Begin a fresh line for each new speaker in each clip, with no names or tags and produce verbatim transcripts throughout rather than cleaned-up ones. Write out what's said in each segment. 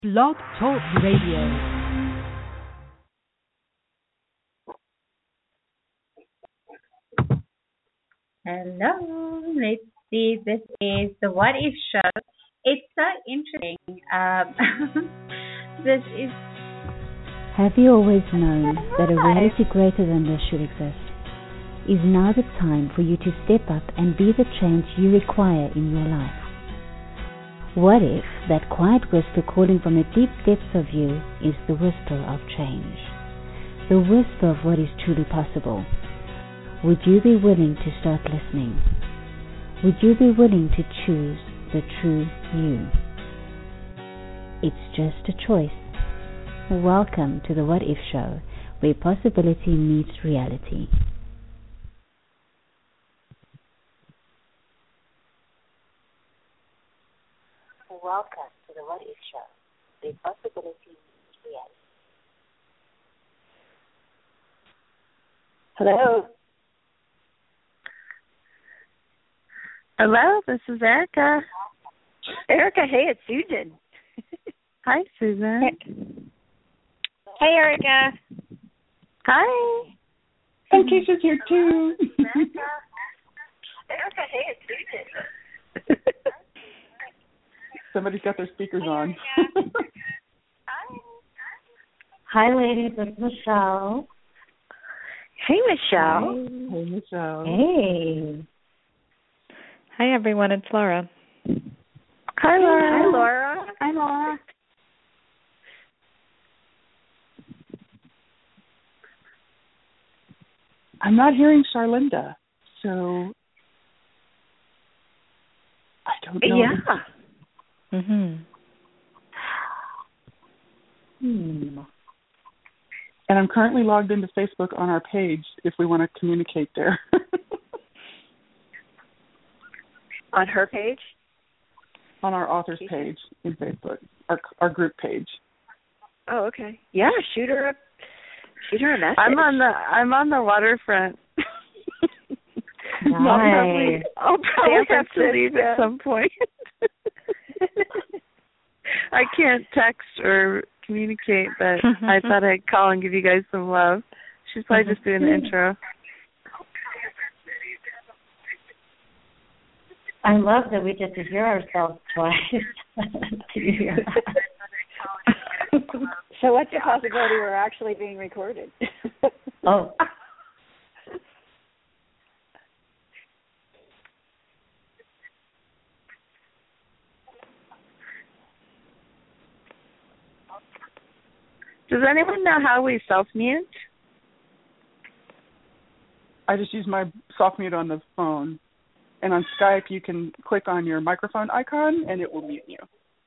Blog Talk Radio.
Hello, let's see. This is the What If Show. It's so interesting. Um, this is.
Have you always known that a reality greater than this should exist? Is now the time for you to step up and be the change you require in your life? What if that quiet whisper calling from the deep depths of you is the whisper of change? The whisper of what is truly possible. Would you be willing to start listening? Would you be willing to choose the true you? It's just a choice. Welcome to the What If Show, where possibility meets reality. Welcome to the What If Show, where possibility meets reality.
Hello.
Hello, this is Erica.
Erica, hey, it's Susan.
Hi, Susan.
Hey, hey Erica.
Hi.
And Keisha's here too.
Erica, hey, it's Susan.
Somebody's got their speakers on.
Hi, ladies. It's Michelle.
Hey, Michelle.
Hey, hey Michelle.
Hey.
Hi, everyone. It's Laura.
Hi, Laura.
Hi, Laura.
Hi, Laura.
I'm not hearing Charlinda, so I don't know.
Yeah.
Mhm.
Hmm.
And I'm currently logged into Facebook on our page if we want to communicate there.
On her page?
On our author's page in Facebook, our our group page.
Oh, okay. Yeah, shoot her a shoot her a message.
I'm on the I'm on the waterfront.
Nice.
I'll probably, I'll probably have to leave at some point. I can't text or communicate, but I thought I'd call and give you guys some love. She's probably just doing the intro.
I love that we get to hear ourselves twice.
So what's the possibility we're actually being recorded?
Oh.
Does anyone know how we self-mute?
I just use my soft mute on the phone. And on Skype, you can click on your microphone icon, and it will mute you.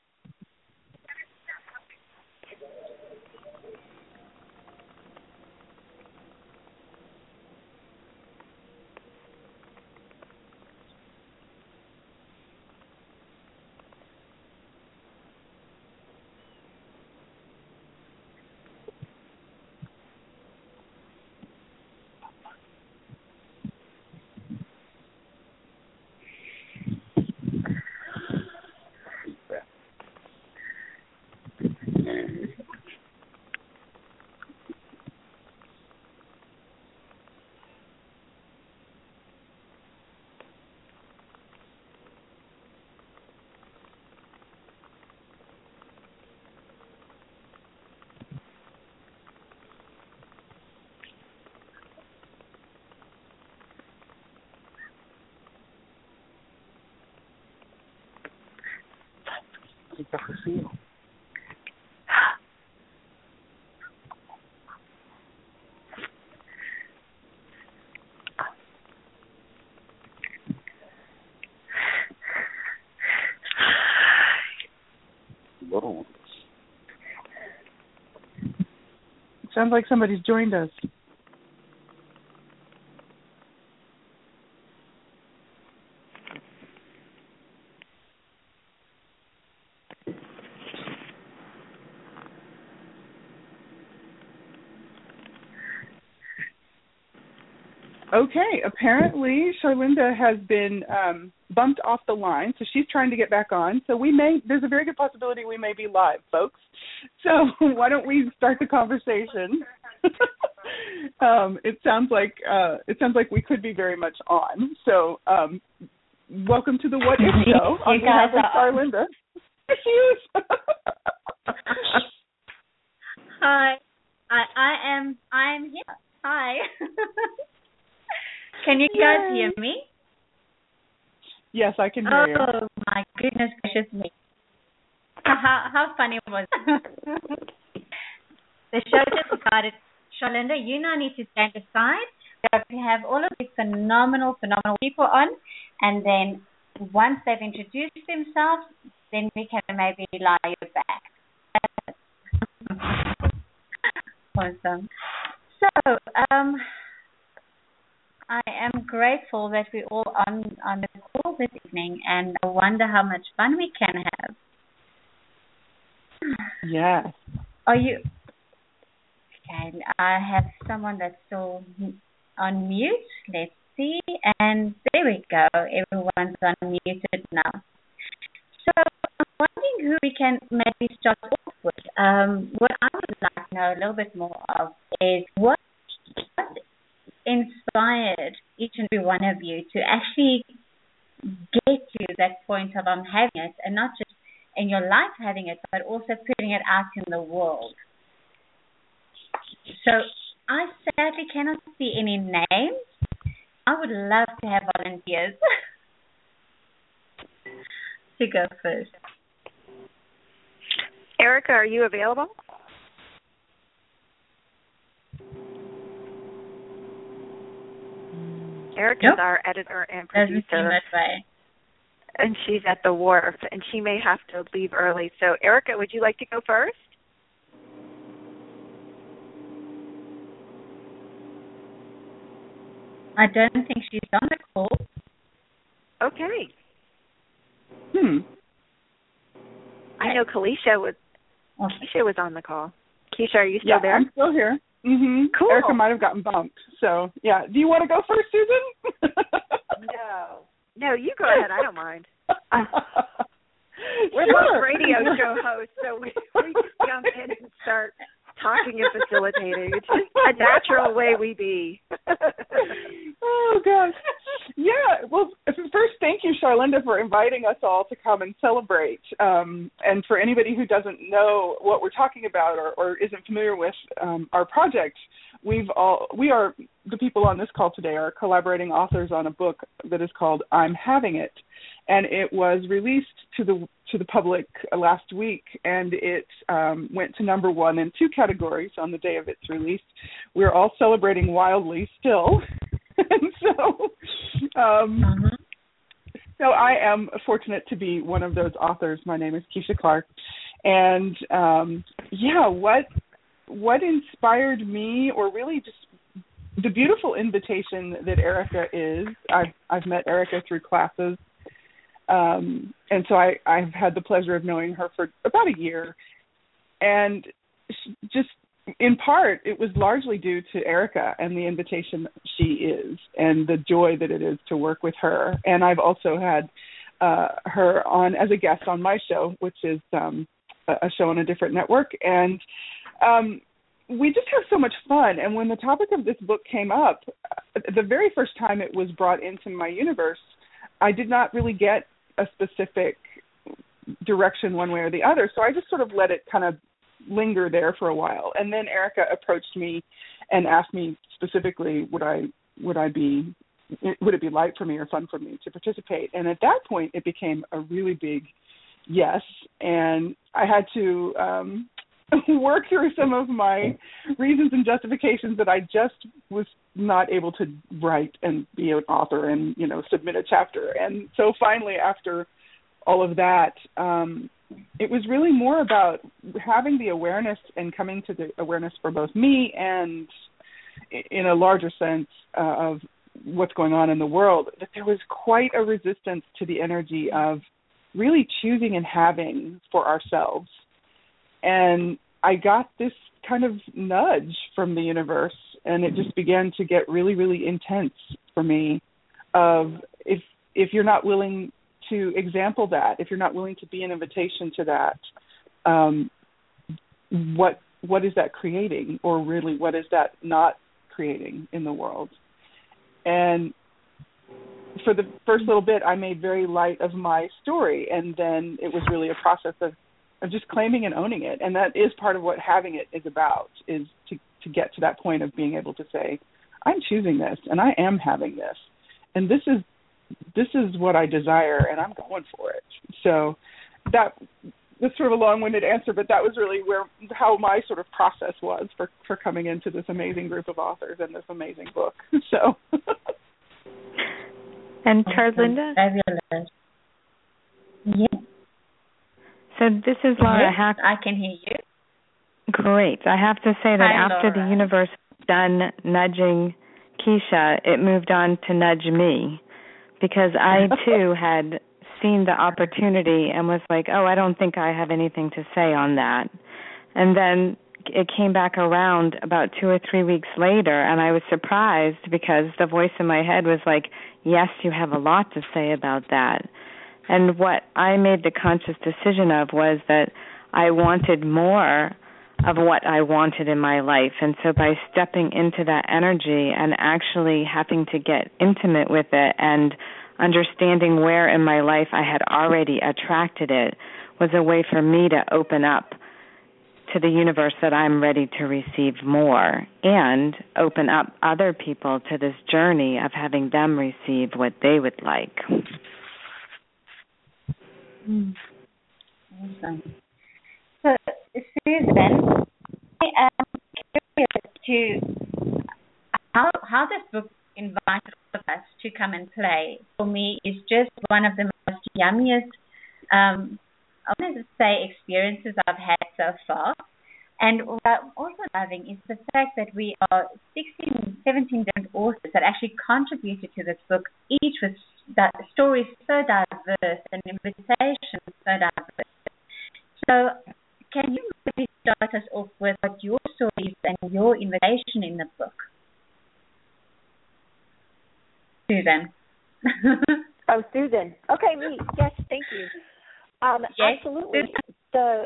Sounds like somebody's joined us. Okay, apparently Charlinda has been um, bumped off the line, so she's trying to get back on. So we may, there's a very good possibility we may be live, folks. So why don't we start the conversation? um, it sounds like uh, it sounds like we could be very much on. So um, welcome to the What If Show on behalf of Charlinda. She is.
Hi, I I am I am here. Hi. Can you guys
Yay.
hear me?
Yes, I can hear you.
Oh my goodness gracious me! How how funny was it? The show just started. Charlinda, you now need to stand aside. We have to have all of these phenomenal, phenomenal people on, and then once they've introduced themselves, then we can maybe lie you back. Awesome. So, um, I am grateful that we're all on, on the call this evening, and I wonder how much fun we can have.
Yes.
Are you... Okay, I have someone that's still on mute. Let's see. And there we go. Everyone's unmuted now. So I'm wondering who we can maybe start off with. Um, what I would like to know a little bit more of is what, what inspired each and every one of you to actually get to that point of um, having it, and not just in your life having it, but also putting it out in the world. So I sadly cannot see any names. I would love to have volunteers to go first.
Erica, are you available? Erica's
Nope.
our editor and
Doesn't seem
producer,
that way.
and she's at the wharf, and she may have to leave early. So, Erica, would you like to go first?
I don't think she's on the call.
Okay.
Hmm.
I know Keisha was
Awesome.
Keisha was on the call. Keisha, are you still
Yeah,
there?
I'm still here. Mm-hmm.
Cool.
Erica might have gotten bumped. So, yeah. Do you want to go first, Susan?
No. No, you go ahead. I don't mind. We're
Sure.
both radio show hosts, so we, we just jump in and start talking and facilitating. It's just a natural way we be.
Oh, gosh. Yeah. Well, first, thank you, Charlinda, for inviting us all to come and celebrate. Um, and for anybody who doesn't know what we're talking about or, or isn't familiar with um, our project, we've all we are the people on this call today are collaborating authors on a book that is called I'm Having It, and it was released to the to the public last week, and it um, went to number one in two categories on the day of its release. We're all celebrating wildly still, and so um,
Mm-hmm.
so I am fortunate to be one of those authors. My name is Keisha Clark, and um, yeah, what what inspired me, or really just the beautiful invitation that Erica is. I've I've met Erica through classes. Um, and so I, I've had the pleasure of knowing her for about a year. And just in part, it was largely due to Erica and the invitation she is and the joy that it is to work with her. And I've also had uh, her on as a guest on my show, which is um, a show on a different network. And um, we just have so much fun. And when the topic of this book came up, the very first time it was brought into my universe, I did not really get a specific direction one way or the other. So I just sort of let it kind of linger there for a while. And then Erica approached me and asked me specifically, would I, would I be, would it be light for me or fun for me to participate? And at that point, it became a really big yes. And I had to um, work through some of my reasons and justifications that I just was not able to write and be an author and, you know, submit a chapter. And so finally, after all of that, um, it was really more about having the awareness and coming to the awareness for both me and in a larger sense uh, of what's going on in the world, that there was quite a resistance to the energy of really choosing and having for ourselves. And I got this kind of nudge from the universe, and it just began to get really, really intense for me of if if you're not willing to example that, if you're not willing to be an invitation to that, um, what what is that creating, or really what is that not creating in the world? And for the first little bit, I made very light of my story, and then it was really a process of, of just claiming and owning it. And that is part of what having it is about, is to, to get to that point of being able to say, I'm choosing this, and I am having this, and this is this is what I desire, and I'm going for it. So that that's sort of a long-winded answer, but that was really where how my sort of process was for, for coming into this amazing group of authors and this amazing book. So,
and Charlinda?
Fabulous. Yeah.
So this is Laura.
Yes,
Hack-
I can hear you.
Great. I have to say that
Hi,
after
Laura.
the universe was done nudging Keisha, it moved on to nudge me, because I too had seen the opportunity and was like, oh, I don't think I have anything to say on that. And then it came back around about two or three weeks later, and I was surprised because the voice in my head was like, yes, you have a lot to say about that. And what I made the conscious decision of was that I wanted more of what I wanted in my life. And so by stepping into that energy and actually having to get intimate with it and understanding where in my life I had already attracted it was a way for me to open up to the universe that I'm ready to receive more, and open up other people to this journey of having them receive what they would like.
Mm. Awesome. So, Susan, I am curious to how how this book invites all of us to come and play. For me, is just one of the most yummiest, um, I want to say, experiences I've had so far. And what I'm also loving is the fact that we are sixteen, seventeen different authors that actually contributed to this book, each with that stories so diverse and invitations so diverse. So can you maybe start us off with what your story is and your invitation in the book? Susan.
Oh, Susan. Okay, me. Yes, thank you. Um,
yes,
absolutely.
Susan.
The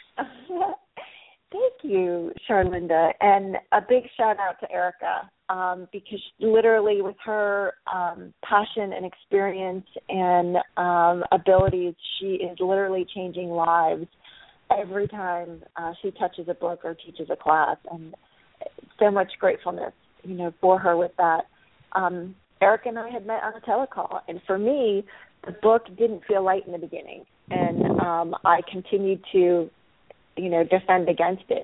Thank you, Charlinda, and a big shout out to Erica, um, because literally with her um, passion and experience and um, abilities, she is literally changing lives every time uh, she touches a book or teaches a class, and so much gratefulness, you know, for her with that. Um, Erica and I had met on a telecall, and for me, the book didn't feel light in the beginning, and um, I continued to you know, defend against it.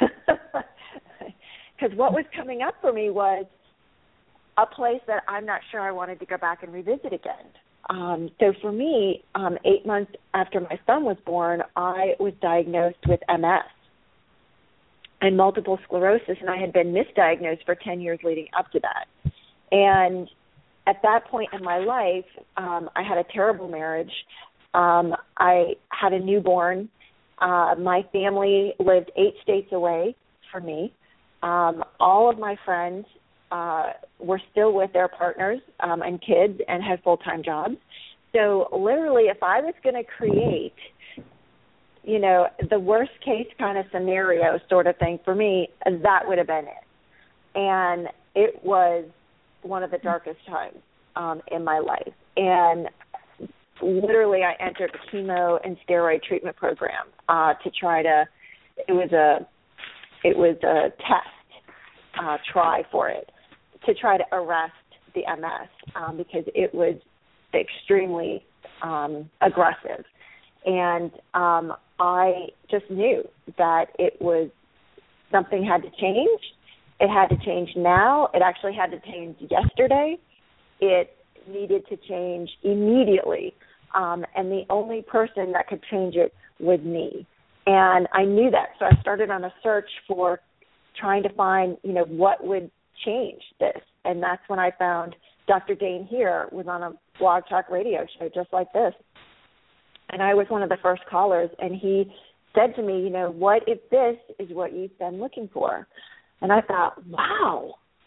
Because what was coming up for me was a place that I'm not sure I wanted to go back and revisit again. Um, so for me, um, eight months after my son was born, I was diagnosed with M S and multiple sclerosis, and I had been misdiagnosed for ten years leading up to that. And at that point in my life, um, I had a terrible marriage. Um, I had a newborn. Uh, my family lived eight states away from me. Um, all of my friends uh, were still with their partners um, and kids and had full-time jobs. So literally, if I was going to create, you know, the worst-case kind of scenario sort of thing for me, that would have been it. And it was one of the darkest times um, in my life. And literally, I entered a chemo and steroid treatment program uh, to try to. It was a, it was a test, uh, try for it, to try to arrest the M S um, because it was extremely um, aggressive, and um, I just knew that it was something had to change. It had to change now. It actually had to change yesterday. It needed to change immediately. Um, and the only person that could change it was me. And I knew that. So I started on a search for trying to find, you know, what would change this. And that's when I found Doctor Dain Heer was on a Blog Talk radio show just like this. And I was one of the first callers. And he said to me, you know, what if this is what you've been looking for? And I thought, wow,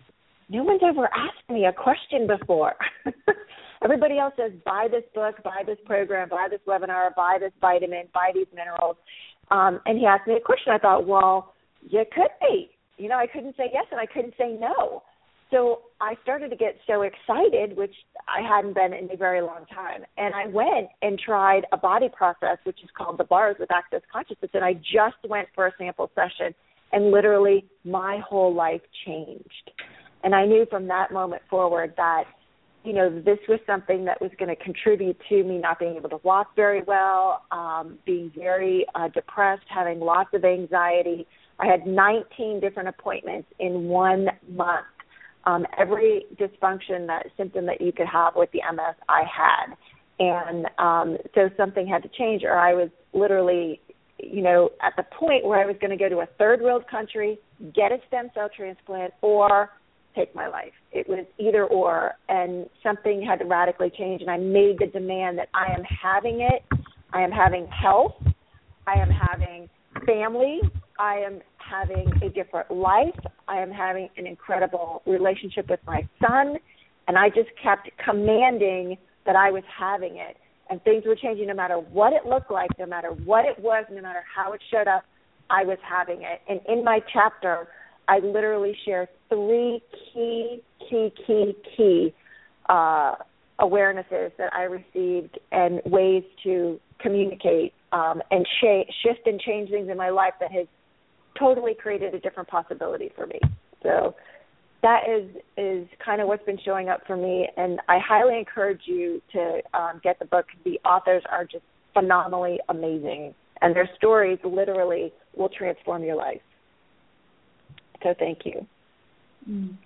no one's ever asked me a question before. Everybody else says, buy this book, buy this program, buy this webinar, buy this vitamin, buy these minerals. Um, and he asked me a question. I thought, well, you could be. You know, I couldn't say yes and I couldn't say no. So I started to get so excited, which I hadn't been in a very long time. And I went and tried a body process, which is called the Bars with Access Consciousness. And I just went for a sample session, and literally my whole life changed. And I knew from that moment forward that, you know, this was something that was going to contribute to me not being able to walk very well, um, being very uh, depressed, having lots of anxiety. I had nineteen different appointments in one month. Um, every dysfunction, that symptom that you could have with the M S, I had. And um, so something had to change, or I was literally, you know, at the point where I was going to go to a third world country, get a stem cell transplant, or take my life. It was either or, and something had to radically change, and I made the demand that I am having it. I am having health. I am having family. I am having a different life. I am having an incredible relationship with my son, and I just kept commanding that I was having it, and things were changing no matter what it looked like, no matter what it was, no matter how it showed up, I was having it. And in my chapter, I literally share three key, key, key, key uh, awarenesses that I received and ways to communicate um, and sh- shift and change things in my life that has totally created a different possibility for me. So that is is kind of what's been showing up for me, and I highly encourage you to um, get the book. The authors are just phenomenally amazing, and their stories literally will transform your life. So thank you.
Mm.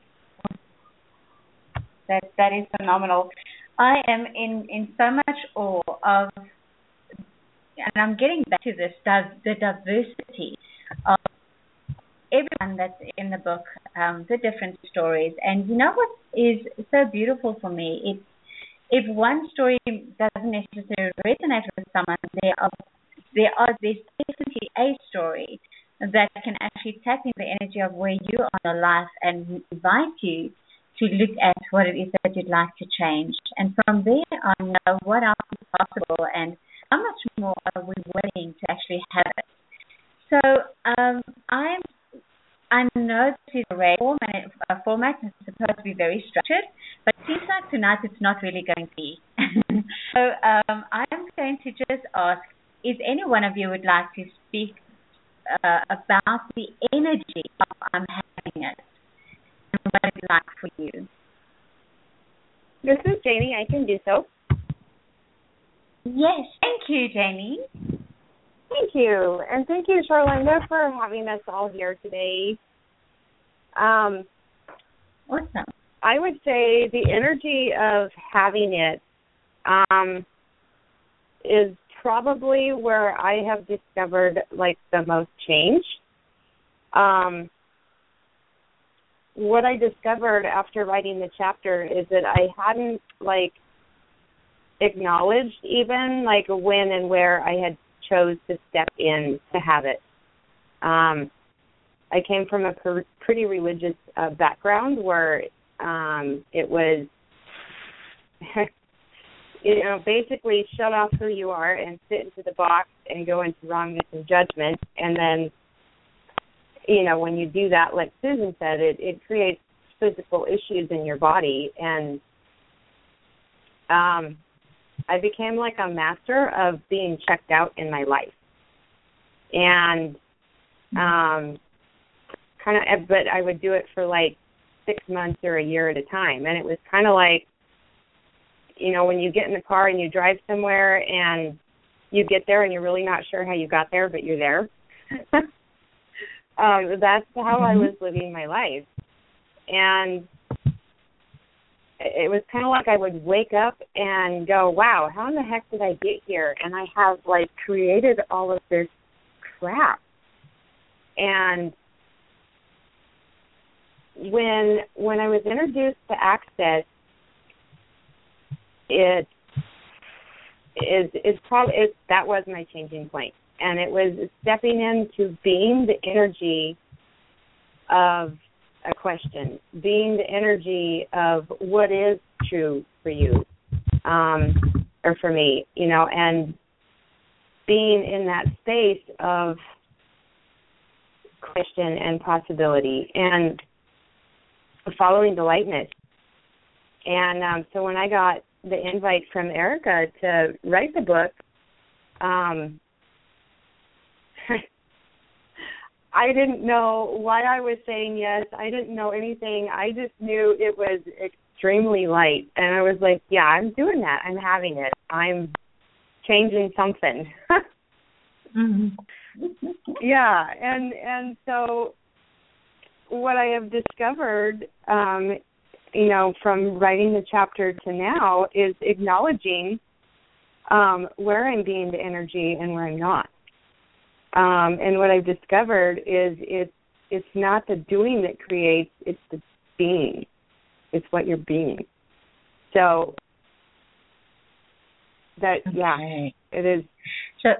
That that is phenomenal. I am in, in so much awe of, and I'm getting back to this, the diversity of everyone that's in the book, um, the different stories. And you know what is so beautiful for me? It's, if one story doesn't necessarily resonate with someone, there are there are there's definitely a story that can actually tap in the energy of where you are in your life and invite you to look at what it is that you'd like to change. And from there, I know what else is possible and how much more are we willing to actually have it. So um, I'm, I know this is a rare format, a format that's supposed to be very structured, but it seems like tonight it's not really going to be. So um, I'm going to just ask, is any one of you would like to speak Uh, about the energy of I'm having it and what it's like for you?
This is Janie. I can do so.
Yes, thank you, Janie.
Thank you. And thank you, Charlinda, for having us all here today. Um,
awesome.
I would say the energy of having it um, is probably where I have discovered, like, the most change. Um, what I discovered after writing the chapter is that I hadn't, like, acknowledged even, like, when and where I had chose to step in to have it. Um, I came from a per- pretty religious uh, background where um, it was... you know, basically shut off who you are and sit into the box and go into wrongness and judgment. And then, you know, when you do that, like Susan said, it, it creates physical issues in your body. And um, I became like a master of being checked out in my life. And um, kind of, but I would do it for like six months or a year at a time. And it was kind of like, you know, when you get in the car and you drive somewhere and you get there and you're really not sure how you got there, but you're there. um, that's how I was living my life. And it was kind of like I would wake up and go, wow, how in the heck did I get here? And I have, like, created all of this crap. And when when I was introduced to Access, It is it's probably it, that was my changing point, and it was stepping into being the energy of a question, being the energy of what is true for you, um, or for me, you know, and being in that space of question and possibility and following the lightness. And um, so when I got the invite from Erica to write the book, um, I didn't know why I was saying yes. I didn't know anything. I just knew it was extremely light. And I was like, yeah, I'm doing that. I'm having it. I'm changing something.
mm-hmm.
Yeah. And, and so what I have discovered, um, you know, from writing the chapter to now is acknowledging um, where I'm being the energy and where I'm not. Um, and what I've discovered is it's it's not the doing that creates, it's the being. It's what you're being. So that, okay. yeah, it is.
So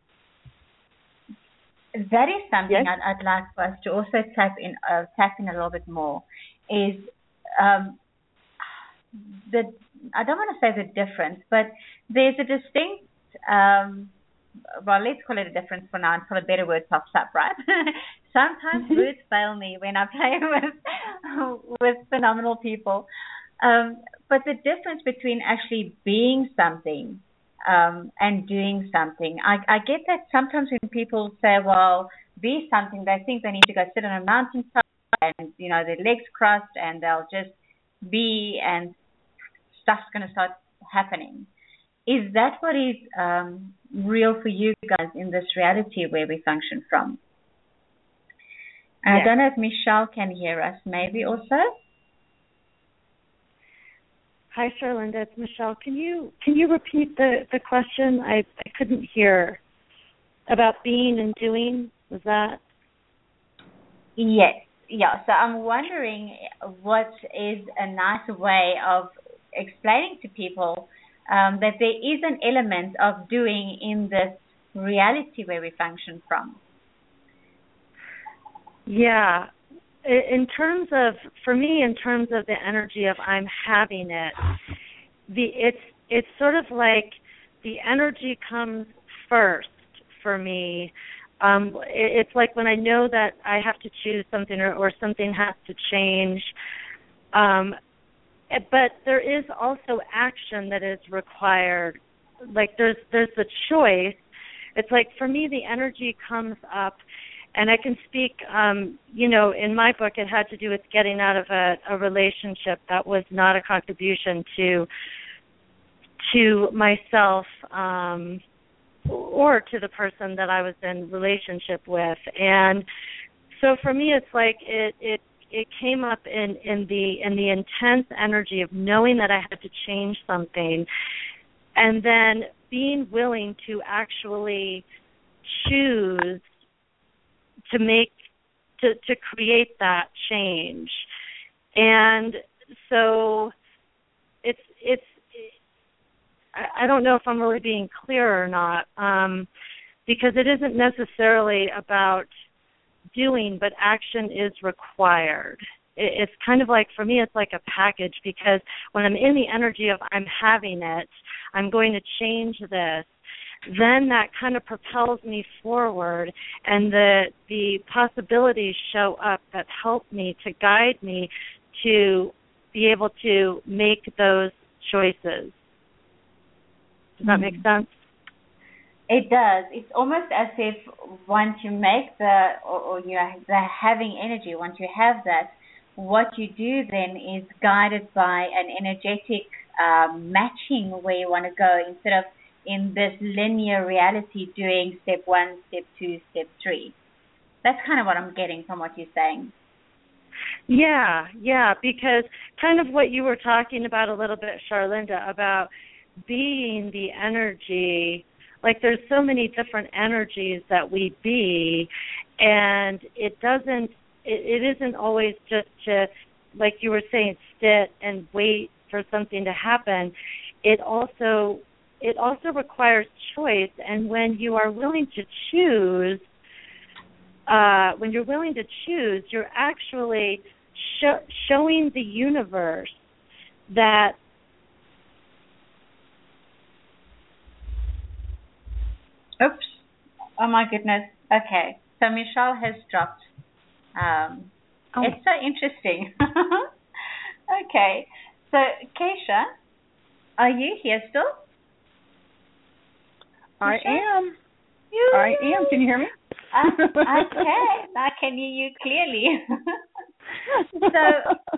that is something
yes?
I'd, I'd like for us to also tap in, uh, tap in a little bit more. Is um, the I don't want to say the difference, but there's a distinct. Um, Well, let's call it a difference for now until a better word pops up, right? Sometimes words fail me when I play with with phenomenal people. Um, but the difference between actually being something um, and doing something, I, I get that sometimes when people say, well, be something, they think they need to go sit on a mountainside and, you know, their legs crossed and they'll just be and stuff's going to start happening. Is that what is um, real for you guys in this reality where we function from? And yes. I don't know if Michelle can hear us, maybe also.
Hi, Charlinda, it's Michelle. Can you can you repeat the, the question? I, I couldn't hear. About being and doing, was that?
Yes, yeah. So I'm wondering what is a nice way of explaining to people Um, that there is an element of doing in this reality where we function from.
Yeah. In terms of, for me, in terms of the energy of I'm having it, the it's it's sort of like the energy comes first for me. Um, it, it's like when I know that I have to choose something or, or something has to change. Um, But there is also action that is required. Like there's there's the choice. It's like for me the energy comes up, and I can speak. Um, you know, in my book it had to do with getting out of a, a relationship that was not a contribution to to myself um, or to the person that I was in relationship with. And so for me it's like it it. It came up in, in the in the intense energy of knowing that I had to change something, and then being willing to actually choose to make to, to create that change. And so it's it's I, I don't know if I'm really being clear or not, um, because it isn't necessarily about doing, but action is required. It's kind of like, for me, it's like a package, because when I'm in the energy of I'm having it, I'm going to change this, then that kind of propels me forward, and the the possibilities show up that help me, to guide me to be able to make those choices. Does that mm-hmm. make sense?
It does. It's almost as if once you make the, or, or you know, the having energy, once you have that, what you do then is guided by an energetic um, matching where you want to go, instead of in this linear reality doing step one, step two, step three. That's kind of what I'm getting from what you're saying.
Yeah, yeah, because kind of what you were talking about a little bit, Charlinda, about being the energy. Like there's so many different energies that we be, and it doesn't, it, it isn't always just to, like you were saying, sit and wait for something to happen. It also, it also requires choice, and when you are willing to choose, uh, when you're willing to choose, you're actually show, showing the universe that
oops, oh my goodness. Okay, so Michelle has dropped. Um, oh. It's so interesting. Okay, so Keisha, are you here still?
I am. You. I am. Can you hear me?
Uh, I can. I can hear you clearly. so,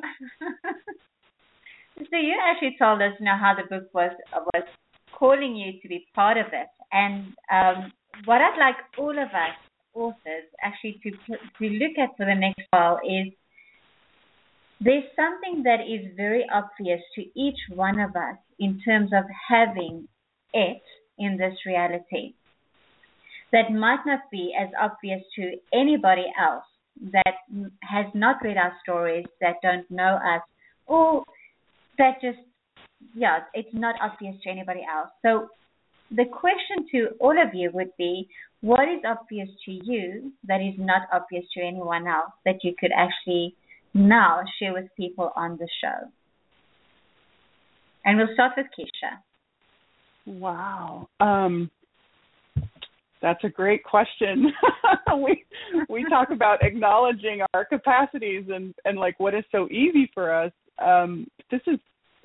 so you actually told us, you know, how the book was was calling you to be part of it, and um, what I'd like all of us authors actually to to look at for the next while is there's something that is very obvious to each one of us in terms of having it in this reality that might not be as obvious to anybody else that has not read our stories, that don't know us, or that just, yeah, it's not obvious to anybody else. So the question to all of you would be, what is obvious to you that is not obvious to anyone else that you could actually now share with people on the show? And we'll start with Keisha.
Wow. Um, that's a great question. we we talk about acknowledging our capacities and, and like what is so easy for us. Um, this is,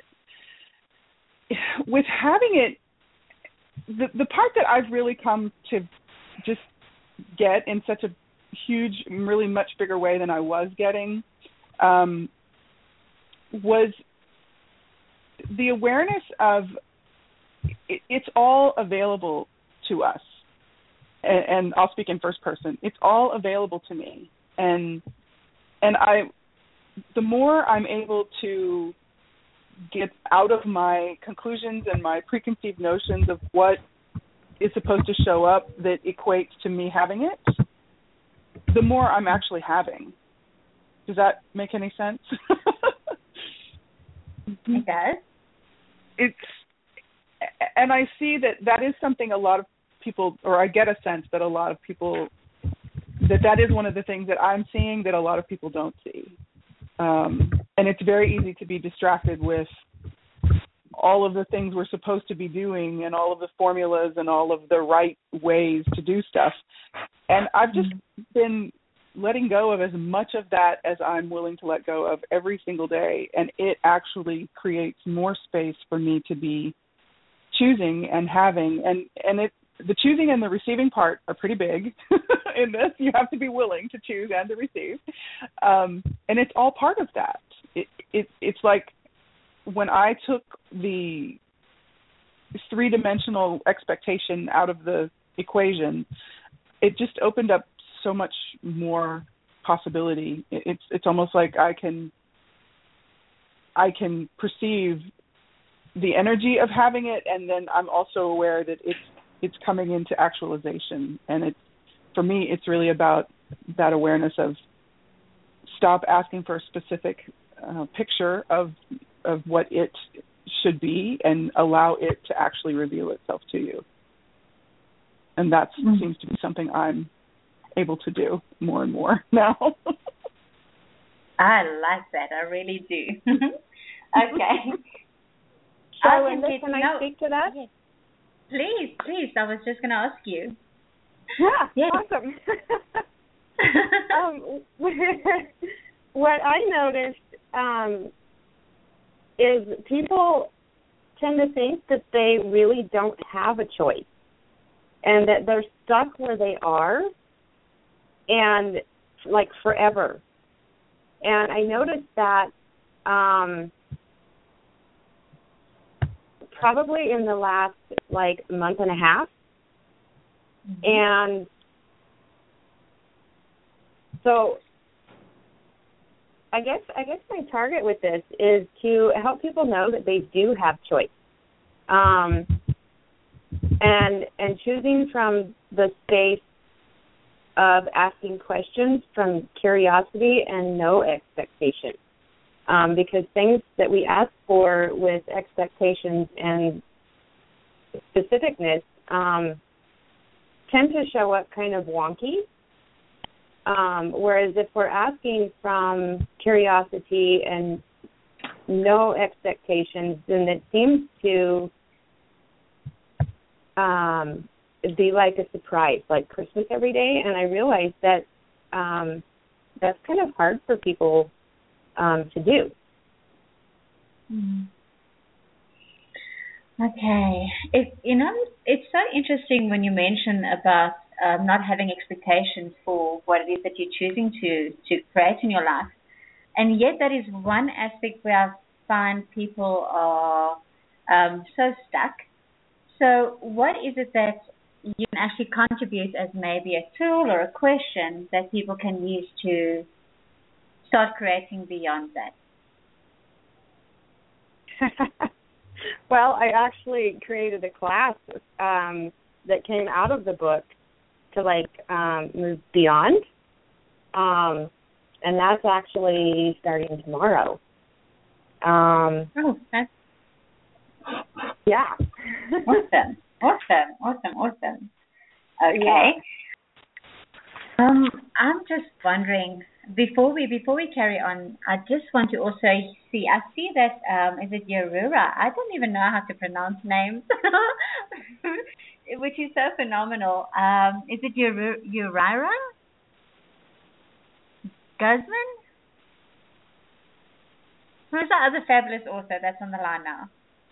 with having it, the, the part that I've really come to just get in such a huge, really much bigger way than I was getting, um, was the awareness of it, it's all available to us. And, and I'll speak in first person. It's all available to me. And and I, the more I'm able to get out of my conclusions and my preconceived notions of what is supposed to show up that equates to me having it, the more I'm actually having. Does that make any sense?
It does.
It's, and I see that that is something a lot of people, or I get a sense that a lot of people, that that is one of the things that I'm seeing that a lot of people don't see. Um, and it's very easy to be distracted with all of the things we're supposed to be doing and all of the formulas and all of the right ways to do stuff. And I've just mm-hmm. been letting go of as much of that as I'm willing to let go of every single day. And it actually creates more space for me to be choosing and having. And, and it, the choosing and the receiving part are pretty big in this. You have to be willing to choose and to receive. Um, and it's all part of that. It, it, it's like when I took the three-dimensional expectation out of the equation, it just opened up so much more possibility. It, it's it's almost like I can I can perceive the energy of having it, and then I'm also aware that it's it's coming into actualization. And it, for me, it's really about that awareness of stop asking for a specific uh, picture of of what it should be and allow it to actually reveal itself to you. And that mm-hmm. seems to be something I'm able to do more and more now.
I like that. I really do. Okay.
So, I can, can I no, speak to that?
Yes. Please, please. I was just going to ask you.
Yeah,
yes.
Awesome. um, what I noticed um, is people tend to think that they really don't have a choice and that they're stuck where they are and like forever. And I noticed that um, probably in the last like month and a half. Mm-hmm. And so I guess I guess my target with this is to help people know that they do have choice. Um, and and choosing from the space of asking questions from curiosity and no expectation. Um, because things that we ask for with expectations and specificness um, tend to show up kind of wonky. Um, whereas if we're asking from curiosity and no expectations, then it seems to um, be like a surprise, like Christmas every day. And I realized that um, that's kind of hard for people um, to do.
Mm. Okay. It, you know, it's so interesting when you mention about um, not having expectations for what it is that you're choosing to, to create in your life. And yet that is one aspect where I find people are um, so stuck. So what is it that you can actually contribute as maybe a tool or a question that people can use to start creating beyond that?
Well, I actually created a class um, that came out of the book to, like, um, move beyond. Um, and that's actually starting tomorrow. Um,
oh, that's...
Yeah.
Awesome. Awesome. Awesome. Awesome. Okay.
Yeah.
Um, I'm just wondering, before we before we carry on, I just want to also see, I see that, um, is it Yorura? I don't even know how to pronounce names, which is so phenomenal. Um, is it Yorira Guzman? Who's the other fabulous author that's on the line now?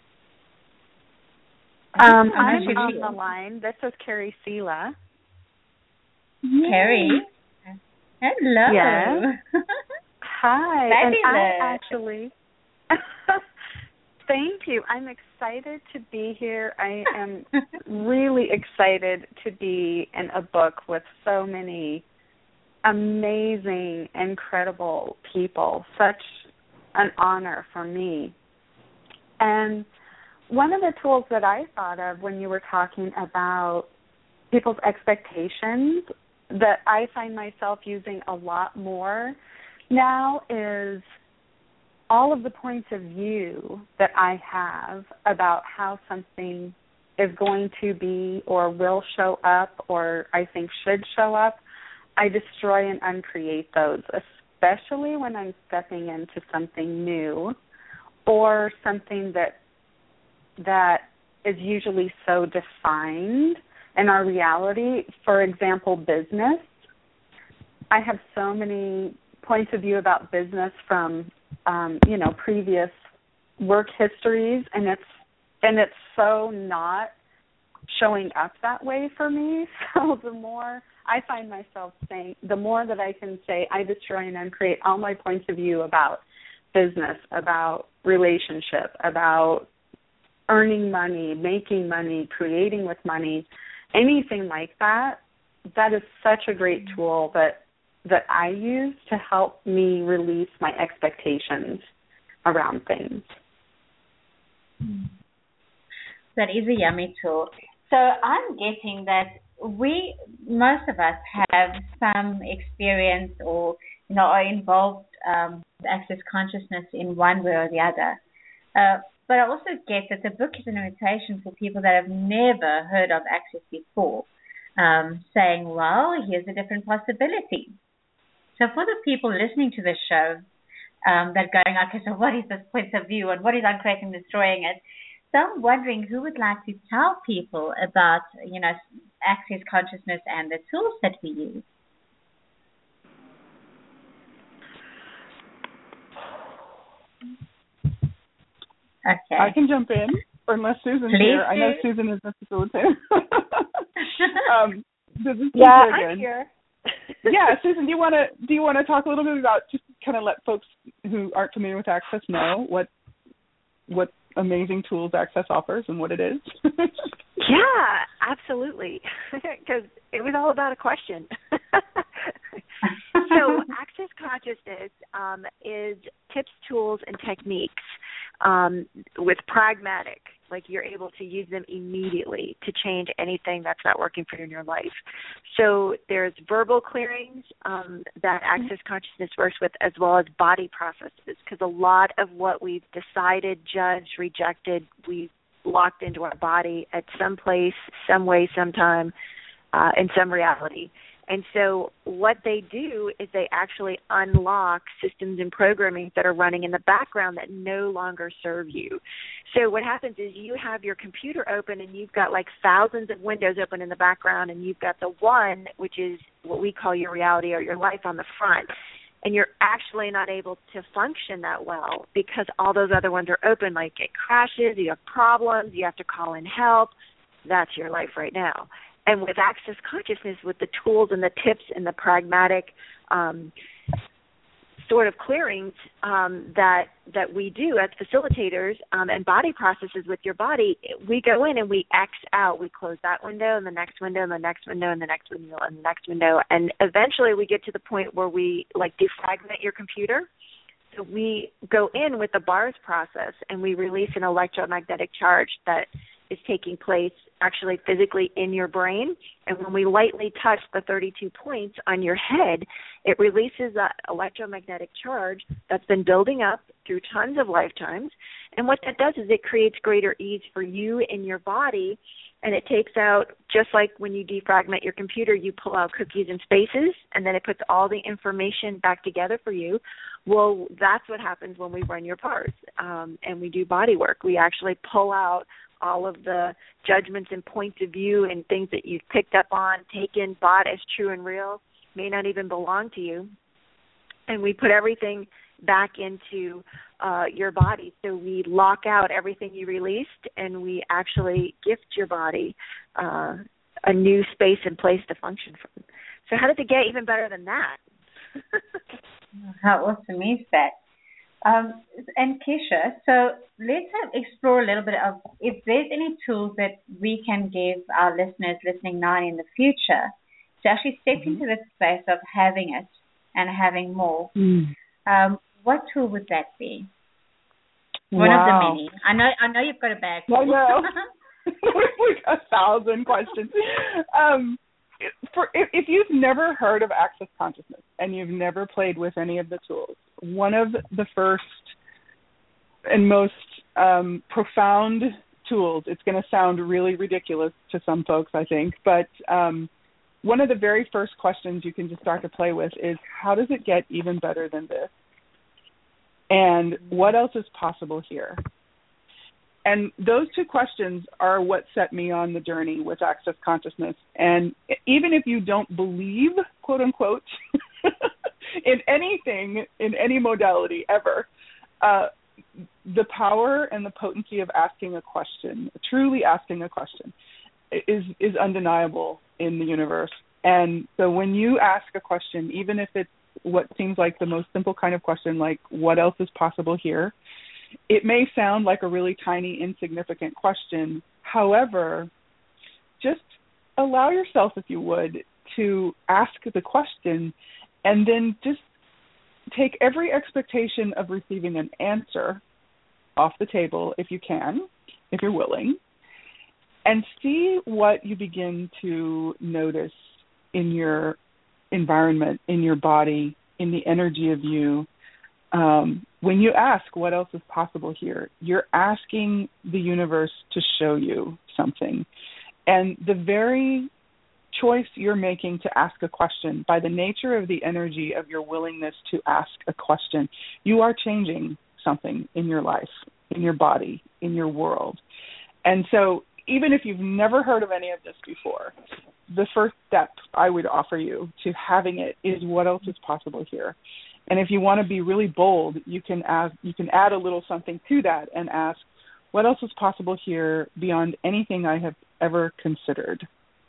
Um,
I'm
I'm on the line. This is Carrie Sela.
Carrie? Hello.
Yes. Hi.
Fabulous.
And I actually, thank you. I'm excited to be here. I am really excited to be in a book with so many amazing, incredible people. Such an honor for me. And one of the tools that I thought of when you were talking about people's expectations that I find myself using a lot more now is all of the points of view that I have about how something is going to be or will show up or I think should show up. I destroy and uncreate those, especially when I'm stepping into something new or something that that is usually so defined in our reality. For example, business. I have so many points of view about business from, um, you know, previous work histories, and it's and it's so not showing up that way for me. So the more I find myself saying, the more that I can say, I destroy and uncreate all my points of view about business, about relationship, about earning money, making money, creating with money, anything like that, that is such a great tool that that I use to help me release my expectations around things.
That is a yummy tool. So I'm getting that we, most of us, have some experience or, you know, are involved um, with Access Consciousness in one way or the other. Uh, But I also get that the book is an invitation for people that have never heard of Access before, um, saying, well, here's a different possibility. So for the people listening to this show um, that are going, okay, so what is this point of view and what is uncreating, destroying it? So I'm wondering who would like to tell people about, you know, Access Consciousness and the tools that we use. Okay.
I can jump in, or unless Susan's
Please
here.
do.
I know Susan is the facilitator. um, this is
yeah,
Susan
I'm here.
Yeah, Susan, do you want to do you want to talk a little bit about, just kind of let folks who aren't familiar with Access know what what amazing tools Access offers and what it is?
Yeah, absolutely, because it was all about a question. So Access Consciousness um, is tips, tools, and techniques um, with pragmatic, like you're able to use them immediately to change anything that's not working for you in your life. So there's verbal clearings um, that Access Consciousness works with, as well as body processes, because a lot of what we've decided, judged, rejected, we've locked into our body at some place, some way, sometime, uh, in some reality. And so what they do is they actually unlock systems and programming that are running in the background that no longer serve you. So what happens is you have your computer open and you've got like thousands of windows open in the background, and you've got the one, which is what we call your reality or your life, on the front. And you're actually not able to function that well because all those other ones are open, like it crashes, you have problems, you have to call in help. That's your life right now. And with Access Consciousness, with the tools and the tips and the pragmatic um, sort of clearings um, that that we do as facilitators um, and body processes with your body, we go in and we X out. We close that window and the next window and the next window and the next window and the next window. And eventually we get to the point where we, like, defragment your computer. So we go in with the bars process and we release an electromagnetic charge that is taking place actually physically in your brain. And when we lightly touch the thirty-two points on your head, it releases that electromagnetic charge that's been building up through tons of lifetimes. And what that does is it creates greater ease for you in your body. And it takes out, just like when you defragment your computer, you pull out cookies and spaces, and then it puts all the information back together for you. Well, that's what happens when we run your parts um, and we do body work. We actually pull out all of the judgments and points of view and things that you've picked up on, taken, bought as true and real, may not even belong to you. And we put everything back into uh, your body. So we lock out everything you released, and we actually gift your body uh, a new space and place to function from. So how does it get even better than that?
How awesome is that? Um, and Keisha, so let's have, explore a little bit of if there's any tools that we can give our listeners listening now and in the future to actually step mm-hmm. into the space of having it and having more. Mm. Um, what tool would that be? One
wow.
of the many. I know. I know you've got a bag.
I know. We've got a thousand questions. Um, for if, if you've never heard of Access Consciousness and you've never played with any of the tools, one of the first and most um, profound tools, it's going to sound really ridiculous to some folks, I think, but um, one of the very first questions you can just start to play with is, how does it get even better than this? And what else is possible here? And those two questions are what set me on the journey with Access Consciousness. And even if you don't believe, quote unquote, in anything, in any modality ever, uh, the power and the potency of asking a question, truly asking a question, is is undeniable in the universe. And so when you ask a question, even if it's what seems like the most simple kind of question, like what else is possible here, it may sound like a really tiny, insignificant question. However, just allow yourself, if you would, to ask the question and then just take every expectation of receiving an answer off the table if you can, if you're willing, and see what you begin to notice in your environment, in your body, in the energy of you. Um, when you ask what else is possible here, you're asking the universe to show you something. And the very choice you're making to ask a question, by the nature of the energy of your willingness to ask a question, you are changing something in your life, in your body, in your world. And so even if you've never heard of any of this before, the first step I would offer you to having it is, what else is possible here? And if you want to be really bold, you can ask, you can add a little something to that and ask, what else is possible here beyond anything I have ever considered?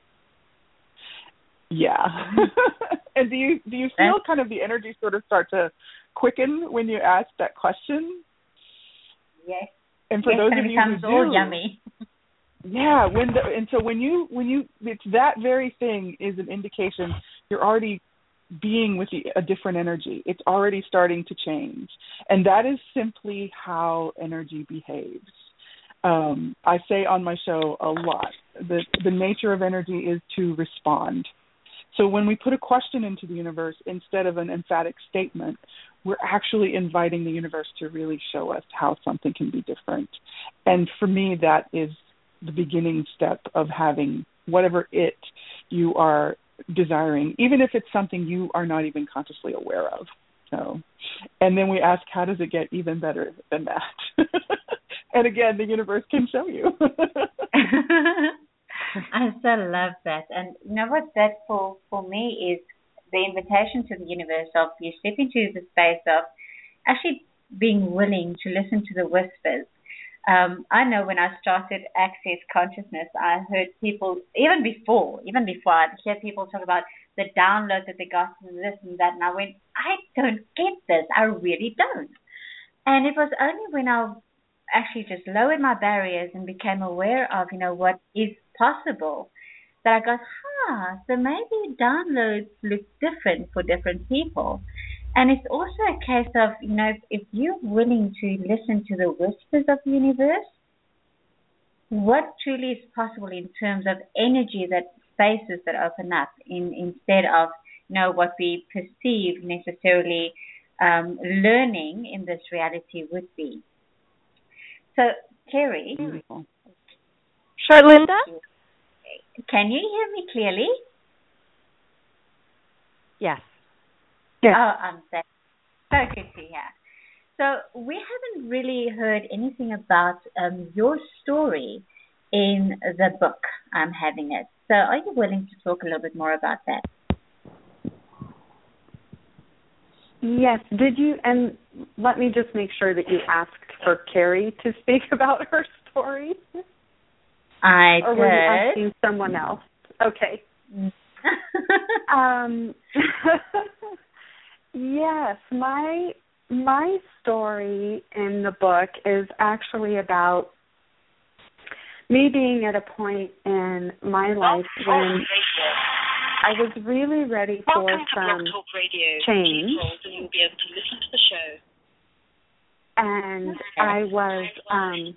Yeah. And do you do you feel kind of the energy sort of start to quicken when you ask that question?
Yes.
And for
yes,
those
and
of
it
you
becomes
who
all
do,
yummy.
Yeah, when the, and so when you when you it's that very thing is an indication you're already being with the, a different energy. It's already starting to change, and that is simply how energy behaves. Um, I say on my show a lot that the nature of energy is to respond. So when we put a question into the universe instead of an emphatic statement, we're actually inviting the universe to really show us how something can be different. And for me, that is the beginning step of having whatever it you are desiring, even if it's something you are not even consciously aware of. So, and then we ask, how does it get even better than that? And again, the universe can show you.
I so love that. And you know what that for, for me is the invitation to the universe of you step into the space of actually being willing to listen to the whispers. Um, I know when I started Access Consciousness, I heard people, even before, even before, I'd hear people talk about the download that they got and this and that, and I went, I don't get this. I really don't. And it was only when I actually just lowered my barriers and became aware of, you know, what is possible, that I got, huh, so maybe downloads look different for different people. And it's also a case of, you know, if you're willing to listen to the whispers of the universe, what truly is possible in terms of energy, that spaces that open up in, instead of, you know, what we perceive necessarily um, learning in this reality would be. So, Kerry.
Beautiful.
Sure, Linda?
Can you hear me clearly?
Yes.
Yeah. Oh, I'm so, so good to hear. So we haven't really heard anything about um, your story in the book, I'm having it. So are you willing to talk a little bit more about that?
Yes. Did you, and let me just make sure that you asked for Kerry to speak about her story.
I
or
did.
Or were you asking someone else? Okay. um, yes, my my story in the book is actually about me being at a point in my life when I was really ready for some change. And I was um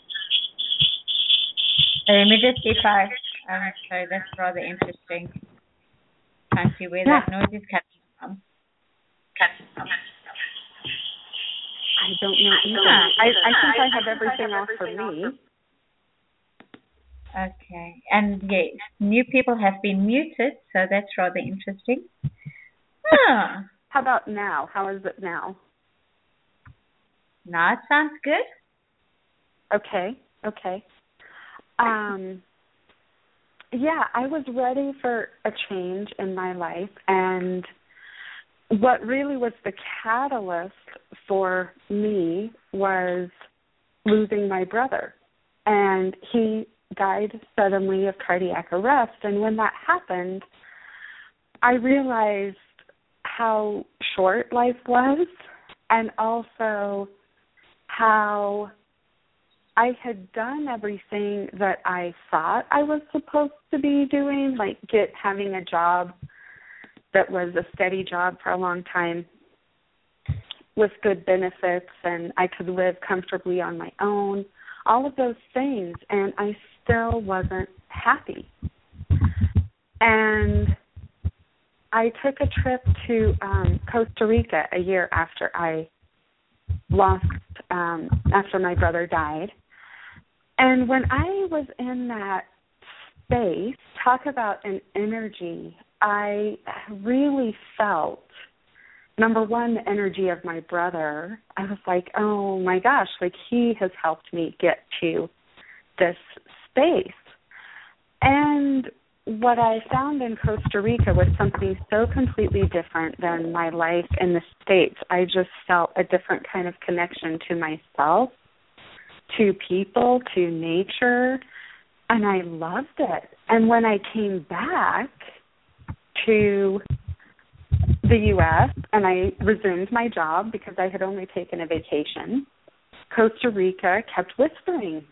let me just see if I um sorry, that's rather interesting. Can't see where yeah. that noise is coming from.
I don't know either. I, I think I have everything off for me.
Okay. And yes, new people have been muted, so that's rather interesting. Ah.
How about now? How is it now?
Now it sounds good.
Okay. Okay. Um, yeah, I was ready for a change in my life, and what really was the catalyst for me was losing my brother. And he died suddenly of cardiac arrest, and when that happened, I realized how short life was, and also how I had done everything that I thought I was supposed to be doing, like get having a job that was a steady job for a long time with good benefits, and I could live comfortably on my own, all of those things, and I still wasn't happy. And I took a trip to um, Costa Rica a year after I lost, um, after my brother died. And when I was in that space, talk about an energy, I really felt, number one, the energy of my brother. I was like, oh my gosh, like he has helped me get to this space. And what I found in Costa Rica was something so completely different than my life in the States. I just felt a different kind of connection to myself, to people, to nature, and I loved it. And when I came back to the U S and I resumed my job because I had only taken a vacation, Costa Rica kept whispering.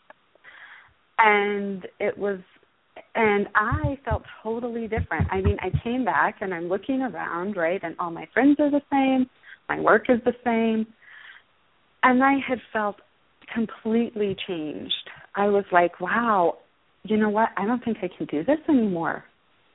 And it was, and I felt totally different. I mean, I came back and I'm looking around, right, and all my friends are the same, my work is the same, and I had felt completely changed. I was like, wow, you know what, I don't think I can do this anymore.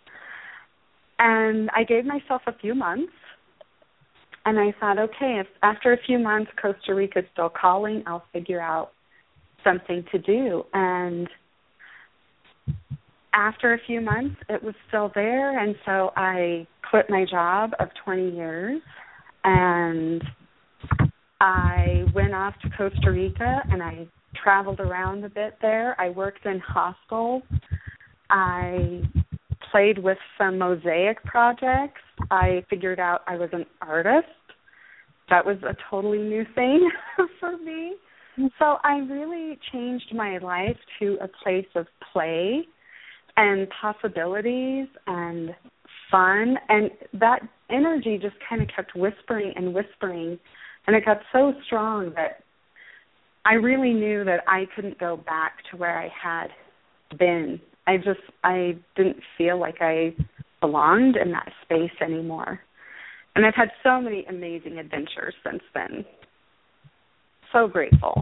And I gave myself a few months, and I thought, okay, if after a few months Costa Rica is still calling, I'll figure out something to do. And after a few months, it was still there, and so I quit my job of twenty years, and I went off to Costa Rica, and I traveled around a bit there. I worked in hostels. I played with some mosaic projects. I figured out I was an artist. That was a totally new thing for me. So I really changed my life to a place of play and possibilities and fun. And that energy just kind of kept whispering and whispering. And it got so strong that I really knew that I couldn't go back to where I had been. I just, I didn't feel like I belonged in that space anymore. And I've had so many amazing adventures since then. So grateful.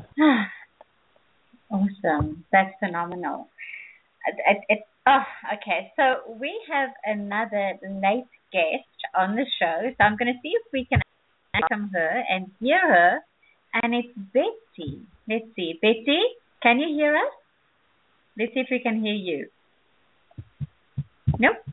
Awesome. That's phenomenal. It, it, it, oh, okay. So we have another late guest on the show. So I'm going to see if we can from her and hear her. And it's Betty. Let's see. Betty, can you hear us? Let's see if we can hear you. Nope.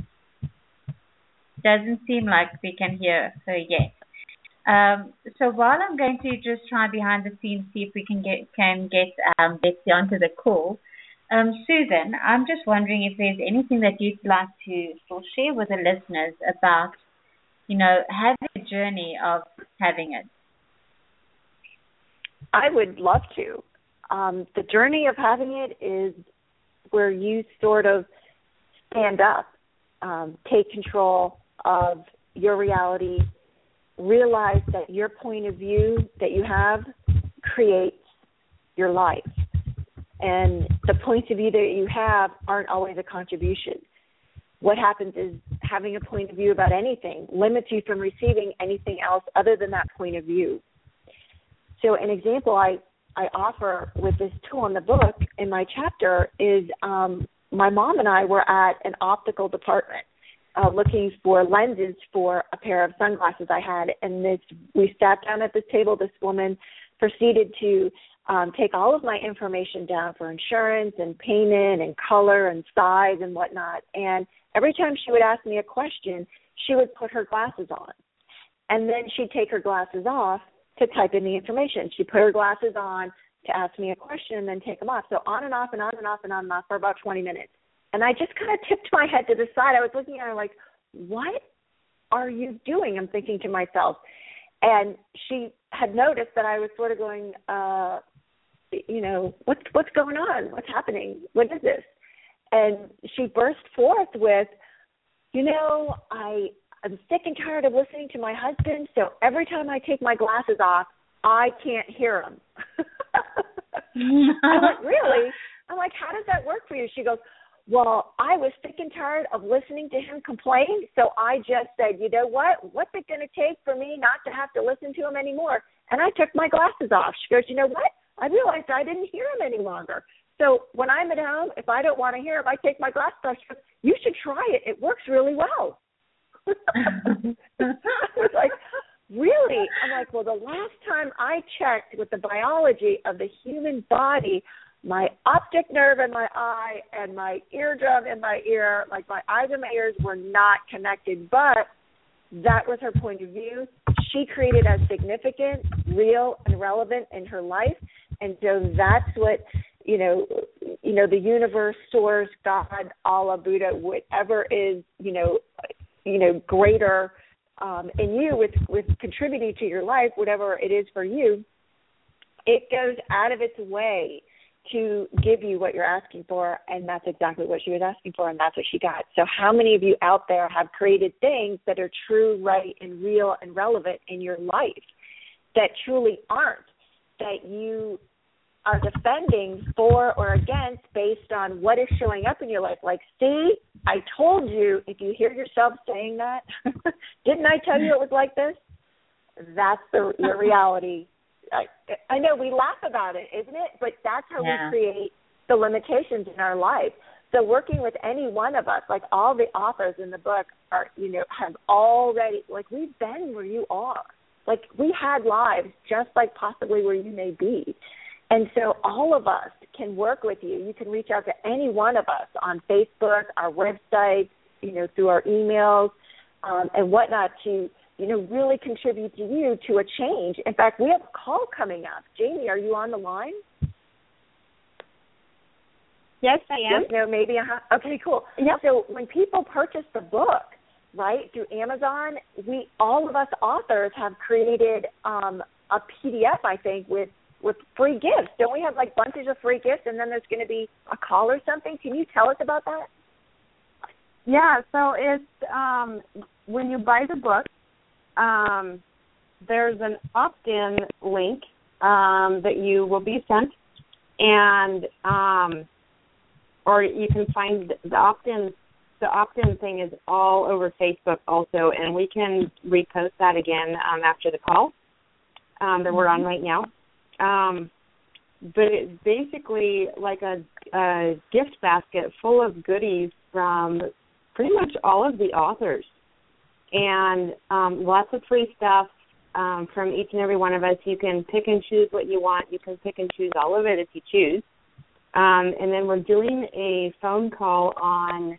Doesn't seem like we can hear her yet. Um, so while I'm going to just try behind the scenes, see if we can get can get um, Betsy onto the call. Um, Susan, I'm just wondering if there's anything that you'd like to still share with the listeners about, you know, having a journey of having it.
I would love to. Um, the journey of having it is where you sort of stand up, um, take control of your reality, realize that your point of view that you have creates your life. And the points of view that you have aren't always a contribution. What happens is having a point of view about anything limits you from receiving anything else other than that point of view. So an example I, I offer with this tool in the book in my chapter is um, my mom and I were at an optical department uh, looking for lenses for a pair of sunglasses I had. And this, we sat down at this table. This woman proceeded to um, take all of my information down for insurance and payment and color and size and whatnot. And every time she would ask me a question, she would put her glasses on. And then she'd take her glasses off to type in the information. She put her glasses on to ask me a question and then take them off. So on and off and on and off and on and off for about twenty minutes. And I just kind of tipped my head to the side. I was looking at her like, what are you doing? I'm thinking to myself. And she had noticed that I was sort of going, uh, you know, what's, what's going on? What's happening? What is this? And she burst forth with, you know, I, I'm sick and tired of listening to my husband, so every time I take my glasses off, I can't hear him. I'm like, really? I'm like, how does that work for you? She goes, well, I was sick and tired of listening to him complain, so I just said, you know what? What's it going to take for me not to have to listen to him anymore? And I took my glasses off. She goes, you know what? I realized I didn't hear him any longer. So when I'm at home, if I don't want to hear him, I take my glasses off. She goes, you should try it. It works really well. I was like, really? I'm like, well, the last time I checked with the biology of the human body, my optic nerve in my eye and my eardrum in my ear, like my eyes and my ears were not connected, but that was her point of view. She created as significant, real, and relevant in her life, and so that's what, you know, you know, the universe, source, God, Allah, Buddha, whatever is, you know, you know, greater um, in you with, with contributing to your life, whatever it is for you, it goes out of its way to give you what you're asking for, and that's exactly what she was asking for, and that's what she got. So how many of you out there have created things that are true, right, and real and relevant in your life that truly aren't, that you are defending for or against based on what is showing up in your life? Like, see, I told you, if you hear yourself saying that, didn't I tell you it was like this? That's the your reality. I, I know we laugh about it, isn't it? But that's how yeah. we create the limitations in our life. So working with any one of us, like all the authors in the book are, you know, have already, like we've been where you are. Like we had lives just like possibly where you may be. And so all of us can work with you. You can reach out to any one of us on Facebook, our website, you know, through our emails um, and whatnot to, you know, really contribute to you to a change. In fact, we have a call coming up. Jamie, are you on the line?
Yes, I am.
Yes, no, maybe. Uh-huh. Okay, cool.
Yep.
So when people purchase the book, right, through Amazon, we all of us authors have created um, a P D F, I think, with, with free gifts. Don't we have, like, bunches of free gifts, and then there's going to be a call or something? Can you tell us about that?
Yeah, so it's um, when you buy the book, um, there's an opt-in link um, that you will be sent, and um, or you can find the opt-in. The opt-in thing is all over Facebook also, and we can repost that again um, after the call um, that we're on right now. Um, but it's basically like a, a gift basket full of goodies from pretty much all of the authors, and um, lots of free stuff um, from each and every one of us. You can pick and choose what you want. You can pick and choose all of it if you choose. Um, and then we're doing a phone call on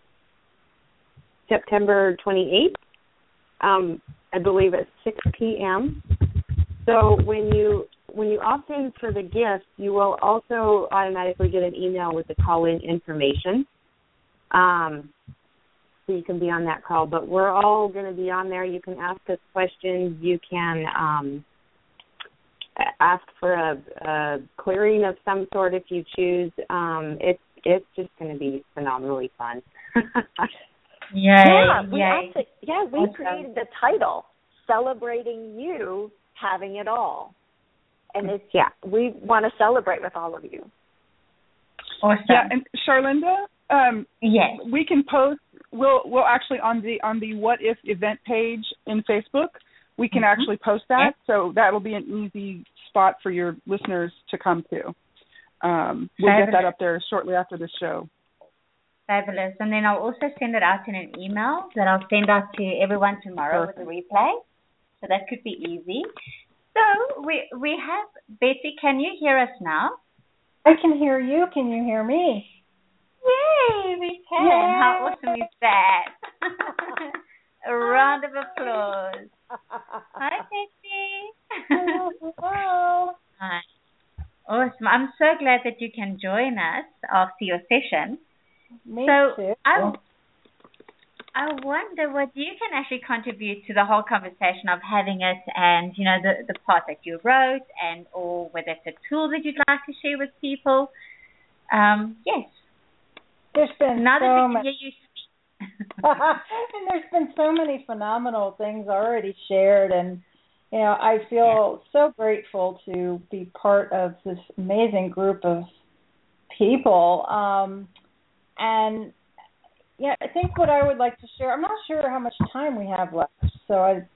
September twenty-eighth, um, I believe at six p.m. So when you when you opt in for the gift, you will also automatically get an email with the call-in information. Um, so you can be on that call. But we're all going to be on there. You can ask us questions. You can um, ask for a, a clearing of some sort if you choose. Um, it's it's just going to be phenomenally fun.
Yay,
yeah, we
yay.
actually, yeah, we
Awesome.
created the title, Celebrating You Having It All. And it's, yeah, we want to celebrate with all of you.
Awesome.
Yeah, and Charlinda, um,
yes.
we can post, we'll, we'll actually, on the on the What If event page in Facebook, we can mm-hmm. actually post that, yes. So that'll be an easy spot for your listeners to come to. Um, we'll Fabulous. Get that up there shortly after the show.
Fabulous. And then I'll also send it out in an email that I'll send out to everyone tomorrow Perfect. With a replay. So that could be easy. So we we have, Betsy, can you hear us now?
I can hear you. Can you hear me?
Yay, we can. Yay. How awesome is that? A round of applause. Hi, Betsy.
Hello. Hello.
Hi. Awesome. I'm so glad that you can join us after your session.
Me
so
too.
I, I wonder what you can actually contribute to the whole conversation of having it, and you know the the part that you wrote, and or whether it's a tool that you'd like to share with people. Um, yes.
There's been
now
so
that we can
much.
hear you speak.
And there's been so many phenomenal things already shared, and you know I feel yeah. so grateful to be part of this amazing group of people. Um, And, yeah, I think what I would like to share, I'm not sure how much time we have left, so I...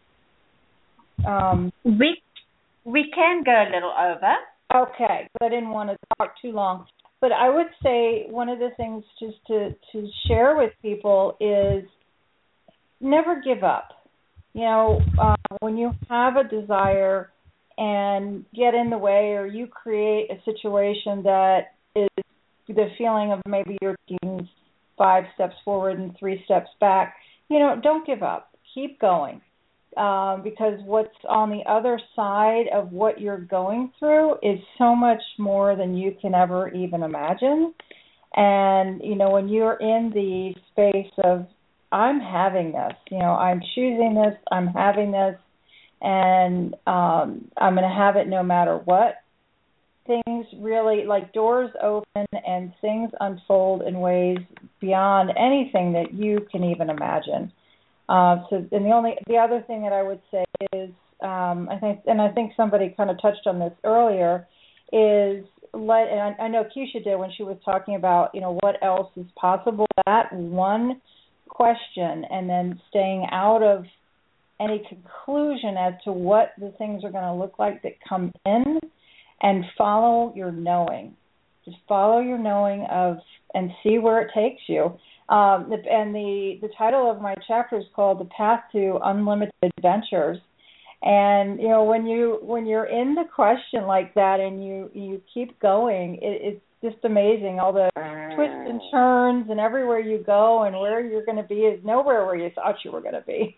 Um,
we we can go a little over.
Okay, but I didn't want to talk too long. But I would say one of the things just to, to share with people is never give up. You know, uh, when you have a desire and get in the way, or you create a situation that is the feeling of maybe you're taking five steps forward and three steps back, you know, don't give up. Keep going. Um, because what's on the other side of what you're going through is so much more than you can ever even imagine. And, you know, when you're in the space of, I'm having this, you know, I'm choosing this, I'm having this, and um, I'm going to have it no matter what, things really, like doors open and things unfold in ways beyond anything that you can even imagine. Uh, so, and the only, the other thing that I would say is, um, I think, and I think somebody kind of touched on this earlier, is let, and I, I know Keisha did when she was talking about, you know, what else is possible. That one question, and then staying out of any conclusion as to what the things are going to look like that come in, and follow your knowing. Just follow your knowing of, and see where it takes you. Um, and the, the title of my chapter is called The Path to Unlimited Adventures. And you know, when you when you're in the question like that, and you you keep going, it, it's just amazing. All the twists and turns, and everywhere you go, and where you're going to be is nowhere where you thought you were going to be.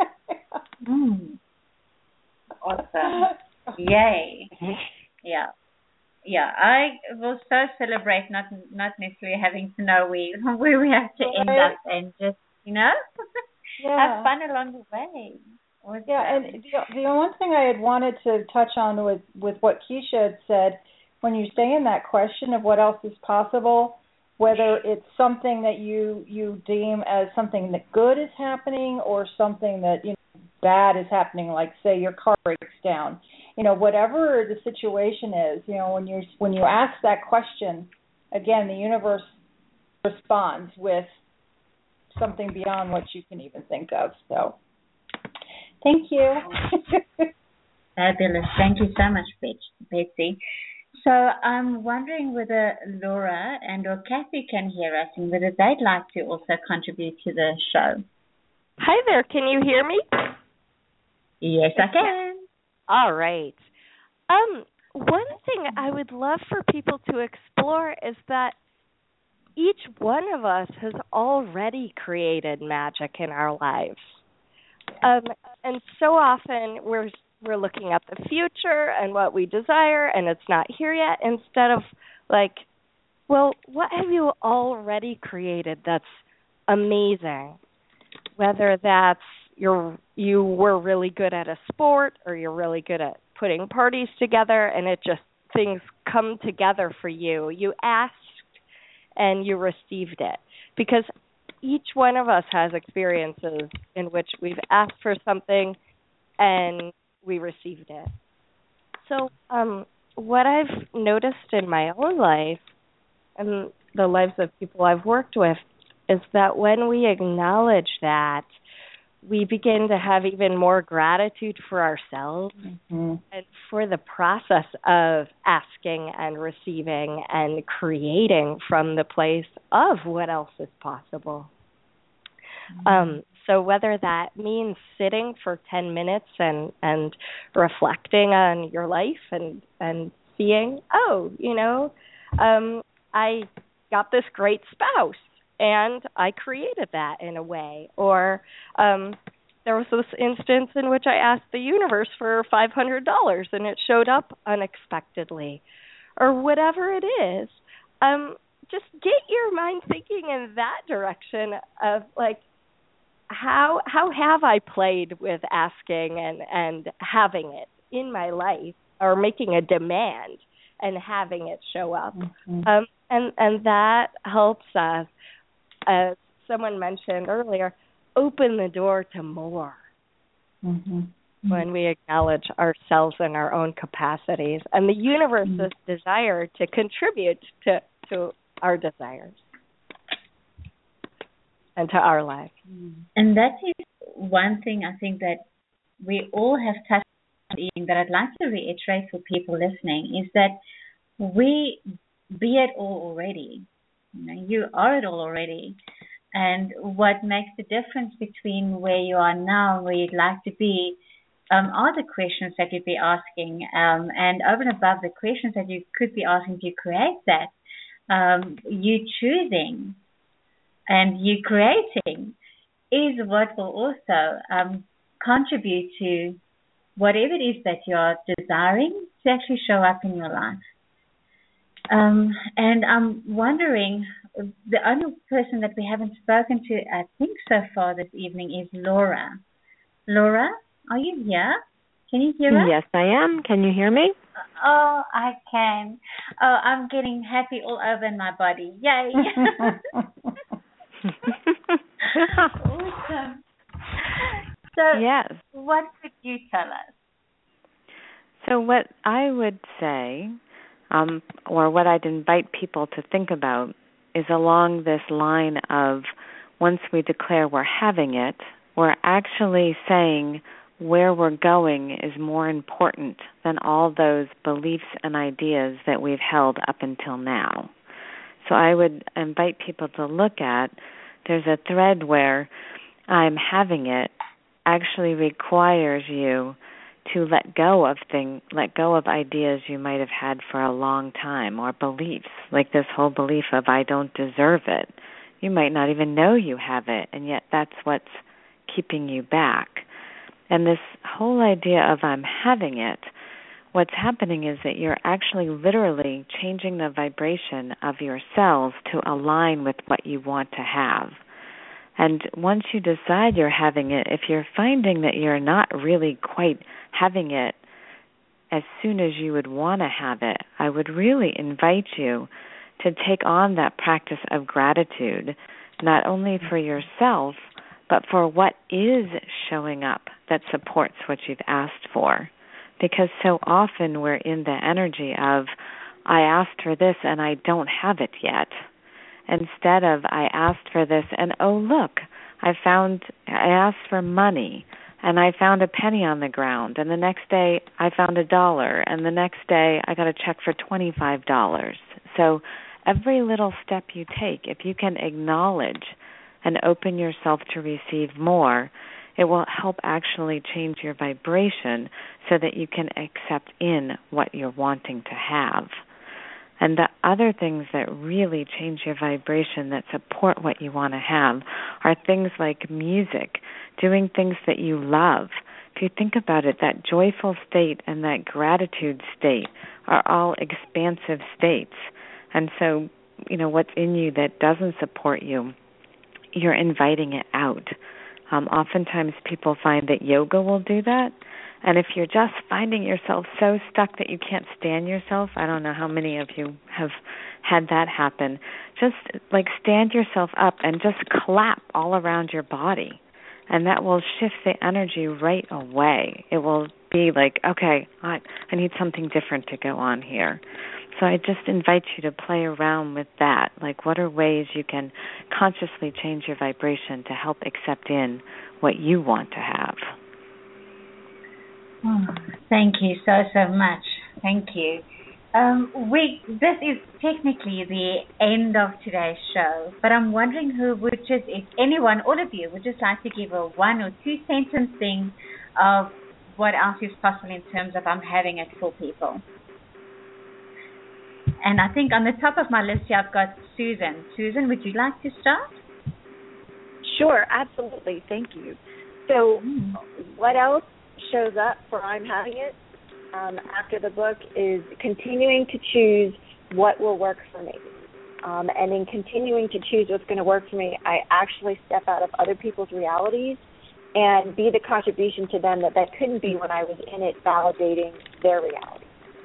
mm. Awesome! Yay! Yeah, yeah. I will so celebrate not not necessarily having to know where where we have to end
right.
up, and just you know
yeah.
have fun along the way. Awesome.
Yeah, and the, the one thing I had wanted to touch on with, with what Keisha had said, when you stay in that question of what else is possible, whether it's something that you, you deem as something that good is happening or something that you know, bad is happening, like say your car breaks down, you know, whatever the situation is, you know, when you when you ask that question, again, the universe responds with something beyond what you can even think of. So. Thank you.
Fabulous. Thank you so much, Betsy. So I'm wondering whether Laura and or Kathy can hear us and whether they'd like to also contribute to the show.
Hi there. Can you hear me?
Yes, I can.
All right. Um, one thing I would love for people to explore is that each one of us has already created magic in our lives. Um, and so often we're we're looking at the future and what we desire, and it's not here yet, instead of like, well, what have you already created that's amazing? Whether that's you're you were really good at a sport, or you're really good at putting parties together, and it just things come together for you. You asked and you received it, because each one of us has experiences in which we've asked for something and we received it. So um, what I've noticed in my own life and the lives of people I've worked with is that when we acknowledge that, we begin to have even more gratitude for ourselves mm-hmm. and for the process of asking and receiving and creating from the place of what else is possible. Mm-hmm. Um, so whether that means sitting for ten minutes and, and reflecting on your life and, and seeing, oh, you know, um, I got this great spouse. And I created that in a way. Or um, there was this instance in which I asked the universe for five hundred dollars and it showed up unexpectedly. Or whatever it is. Um, just get your mind thinking in that direction of, like, how how have I played with asking and, and having it in my life, or making a demand and having it show up. Mm-hmm. Um, and, and that helps us, as someone mentioned earlier, open the door to more mm-hmm. when we acknowledge ourselves and our own capacities and the universe's mm-hmm. desire to contribute to, to our desires and to our life.
And that is one thing I think that we all have touched on, that I'd like to reiterate for people listening, is that we be it all already. You know, you are it all already. And what makes the difference between where you are now and where you'd like to be um, are the questions that you'd be asking. Um, and over and above the questions that you could be asking to create that, um, you choosing and you creating is what will also um, contribute to whatever it is that you're desiring to actually show up in your life. Um, and I'm wondering, the only person that we haven't spoken to, I think, so far this evening is Laura. Laura, are you here? Can you hear us?
Yes, I am. Can you hear me?
Oh, I can. Oh, I'm getting happy all over in my body. Yay. Awesome. So,
yes.
What could you tell us?
So what I would say, um, or what I'd invite people to think about, is along this line of, once we declare we're having it, we're actually saying where we're going is more important than all those beliefs and ideas that we've held up until now. So I would invite people to look at, there's a thread where I'm having it actually requires you to let go of thing, let go of ideas you might have had for a long time, or beliefs, like this whole belief of I don't deserve it. You might not even know you have it, and yet that's what's keeping you back. And this whole idea of I'm having it, what's happening is that you're actually literally changing the vibration of your cells to align with what you want to have. And once you decide you're having it, if you're finding that you're not really quite having it as soon as you would want to have it, I would really invite you to take on that practice of gratitude, not only for yourself, but for what is showing up that supports what you've asked for. Because so often we're in the energy of, I asked for this and I don't have it yet. Instead of, I asked for this and, oh, look, I found, I asked for money and I found a penny on the ground. And the next day I found a dollar. And the next day I got a check for twenty-five dollars. So every little step you take, if you can acknowledge and open yourself to receive more, it will help actually change your vibration so that you can accept in what you're wanting to have. And the other things that really change your vibration that support what you want to have are things like music, doing things that you love. If you think about it, that joyful state and that gratitude state are all expansive states. And so, you know, what's in you that doesn't support you, you're inviting it out. Um, oftentimes people find that yoga will do that. And if you're just finding yourself so stuck that you can't stand yourself, I don't know how many of you have had that happen, just like stand yourself up and just clap all around your body. And that will shift the energy right away. It will be like, okay, I, I need something different to go on here. So I just invite you to play around with that. Like, what are ways you can consciously change your vibration to help accept in what you want to have?
Oh, thank you so, so much. Thank you. Um, we this is technically the end of today's show, but I'm wondering who would just, if anyone, all of you, would just like to give a one or two sentence thing of what else is possible in terms of I'm having it for people. And I think on the top of my list here, I've got Susan. Susan, would you like to start?
Sure, absolutely. Thank you. So mm. what else shows up for I'm having it um, after the book is continuing to choose what will work for me. Um, and in continuing to choose what's going to work for me, I actually step out of other people's realities and be the contribution to them that that couldn't be when I was in it validating their reality.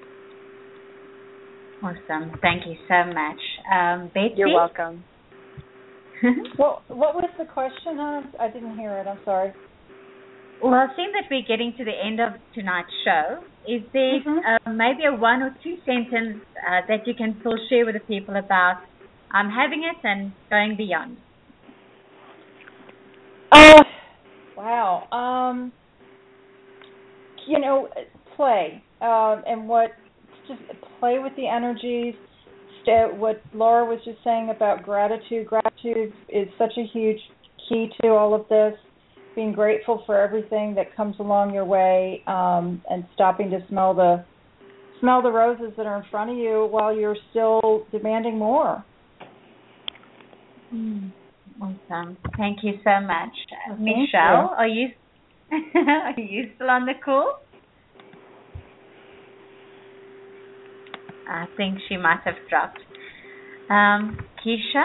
Awesome. Thank you so much. Um, Betsy?
You're welcome.
Well, what was the question? Huh? I didn't hear it. I'm sorry.
Well, seeing that we're getting to the end of tonight's show, is there mm-hmm. uh, maybe a one or two sentence uh, that you can still share with the people about I'm um, having it and going beyond?
Oh, wow. Um, you know, play. Uh, and what, just play with the energies. What Laura was just saying about gratitude. Gratitude is such a huge key to all of this. Being grateful for everything that comes along your way, um, and stopping to smell the smell the roses that are in front of you while you're still demanding more.
Mm, awesome. Thank you so much.
Well,
Michelle,
you.
are you are you still on the call? I think she might have dropped. Um, Keisha?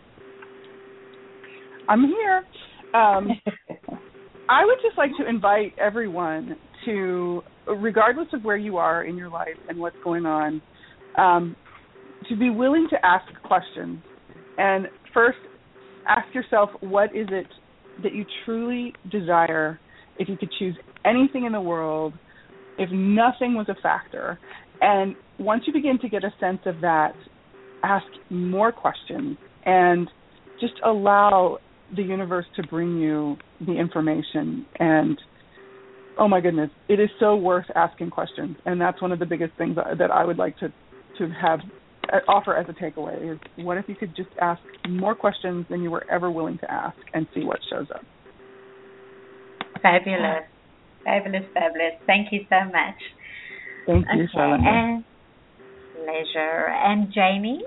I'm here. Um, I would just like to invite everyone to, regardless of where you are in your life and what's going on, um, to be willing to ask questions. And first, ask yourself, what is it that you truly desire if you could choose anything in the world, if nothing was a factor? And once you begin to get a sense of that, ask more questions and just allow the universe to bring you the information. And oh my goodness, it is so worth asking questions. And that's one of the biggest things that I would like to, to have offer as a takeaway is what if you could just ask more questions than you were ever willing to ask and see what shows up.
Fabulous. Fabulous, fabulous. Thank you so much.
Thank you,
okay,
Charlene.
And pleasure. And Jamie?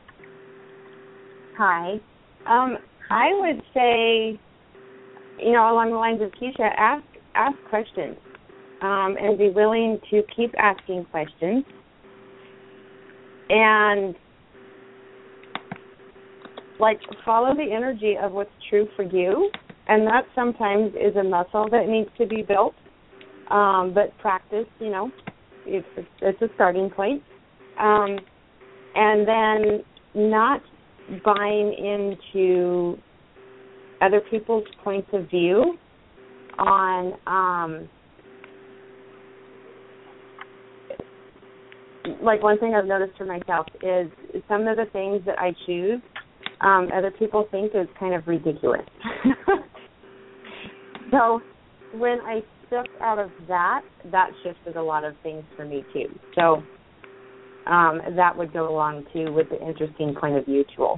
Hi. Um, I would say, you know, along the lines of Keisha, ask ask questions, um, and be willing to keep asking questions. And like follow the energy of what's true for you, and that sometimes is a muscle that needs to be built. Um, but practice, you know, it's it's a starting point. Um, and then not buying into other people's points of view on um, like one thing I've noticed for myself is some of the things that I choose, um, other people think is kind of ridiculous. So when I stepped out of that, that shifted a lot of things for me too. So um, that would go along too with the interesting point of view tool.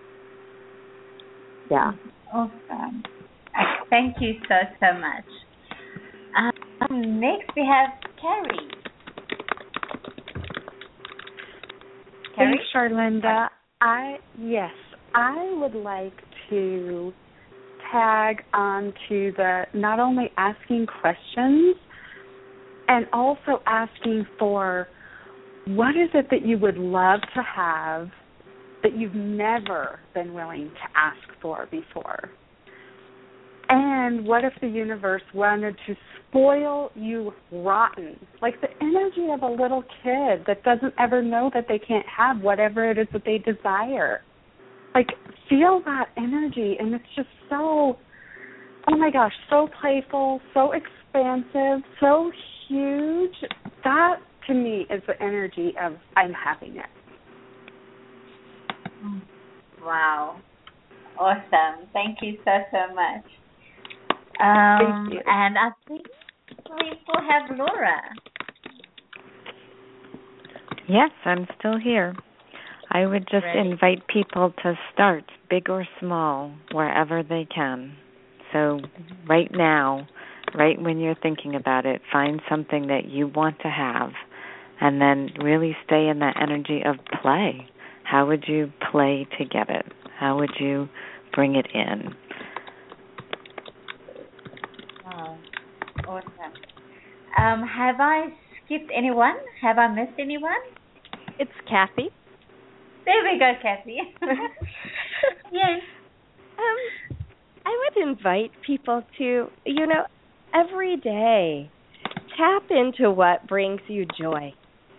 Yeah.
Awesome. Thank you so, so much. Um, next we have Carrie.
Thanks, Charlinda. I yes, I would like to tag on to the not only asking questions and also asking for what is it that you would love to have that you've never been willing to ask for before? And what if the universe wanted to spoil you rotten? Like the energy of a little kid that doesn't ever know that they can't have whatever it is that they desire. Like, feel that energy, and it's just so, oh my gosh, so playful, so expansive, so huge. That, to me, is the energy of I'm having it.
Wow. Awesome. Thank you so, so much. Um,
Thank you.
And I think we still have Laura.
Yes, I'm still here. I would just
Ready?
invite people to start, big or small, wherever they can. So right now, right when you're thinking about it, find something that you want to have, and then really stay in that energy of play. How would you play to get it? How would you bring it in?
Wow. Awesome. Um, have I skipped anyone? Have I missed anyone?
It's Kathy.
There we go, Kathy. Yes.
Um, I would invite people to, you know, every day, tap into what brings you joy.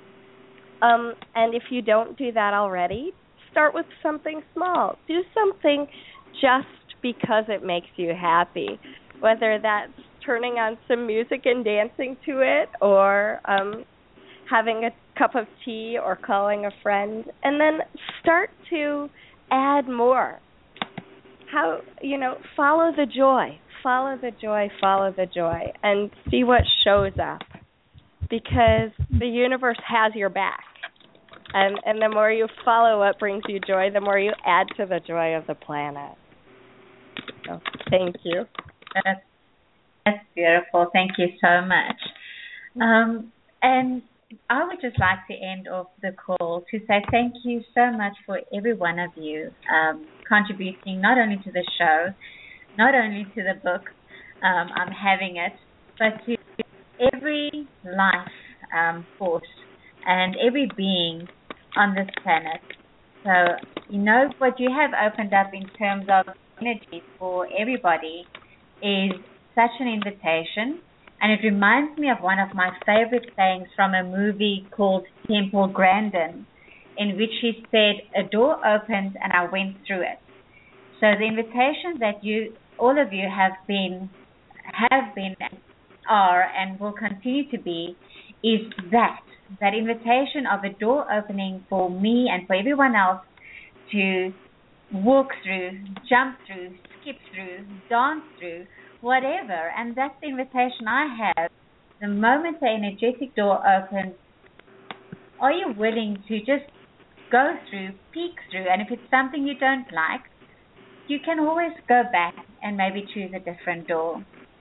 Um, and if you don't do that already, start with something small. Do something just because it makes you happy, whether that's turning on some music and dancing to it, or um, having a cup of tea, or calling a friend, and then start to add more. How, you know, follow the joy, follow the joy, follow the joy, and see what shows up, because the universe has your back. And and the more you follow what brings you joy, the more you add to the joy of the planet. So, thank you.
That's, that's beautiful. Thank you so much. Um, and I would just like to end off the call to say thank you so much for every one of you um, contributing not only to the show, not only to the book, um, I'm having it, but to every life um, force and every being on this planet. So, you know, what you have opened up in terms of energy for everybody is such an invitation. And it reminds me of one of my favorite sayings from a movie called Temple Grandin, in which he said, a door opened and I went through it. So the invitation that you, all of you have been, have been, are, and will continue to be, is that, that invitation of a door opening for me and for everyone else to walk through, jump through, skip through, dance through, whatever. And that's the invitation I have. The moment the energetic door opens, are you willing to just go through, peek through, and if it's something you don't like, you can always go back and maybe choose a different door.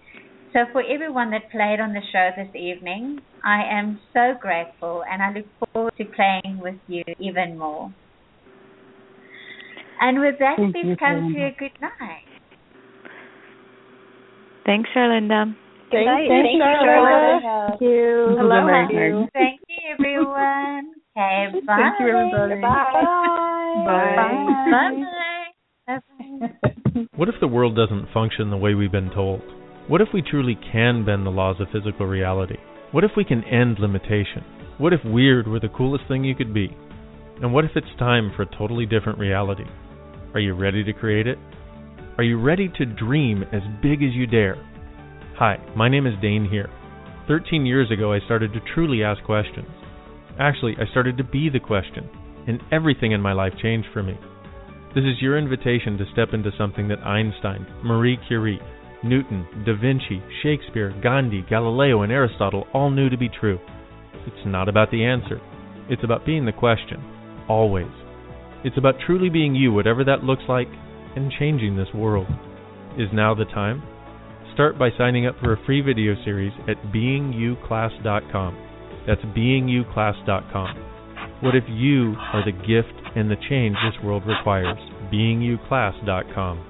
So for everyone that played on the show this evening, I am so grateful, and I look forward to playing with you even more. And with that,
Thank
please come to a good night.
Thanks, Charlinda.
Thank,
Thank
thank
you,
you,
Charlotte.
Thank you.
Hello.
Thank you, everyone. Okay, bye.
Thank you, everybody.
Bye. Bye. Bye.
What if the world doesn't function the way we've been told? What if we truly can bend the laws of physical reality? What if we can end limitation? What if weird were the coolest thing you could be? And what if it's time for a totally different reality? Are you ready to create it? Are you ready to dream as big as you dare? Hi, my name is Dane here. Thirteen years ago, I started to truly ask questions. Actually, I started to be the question, and everything in my life changed for me. This is your invitation to step into something that Einstein, Marie Curie, Newton, Da Vinci, Shakespeare, Gandhi, Galileo, and Aristotle all knew to be true. It's not about the answer. It's about being the question, always. It's about truly being you, whatever that looks like, and changing this world. Is now the time? Start by signing up for a free video series at being you class dot com. That's being you class dot com. What if you are the gift and the change this world requires? being you class dot com.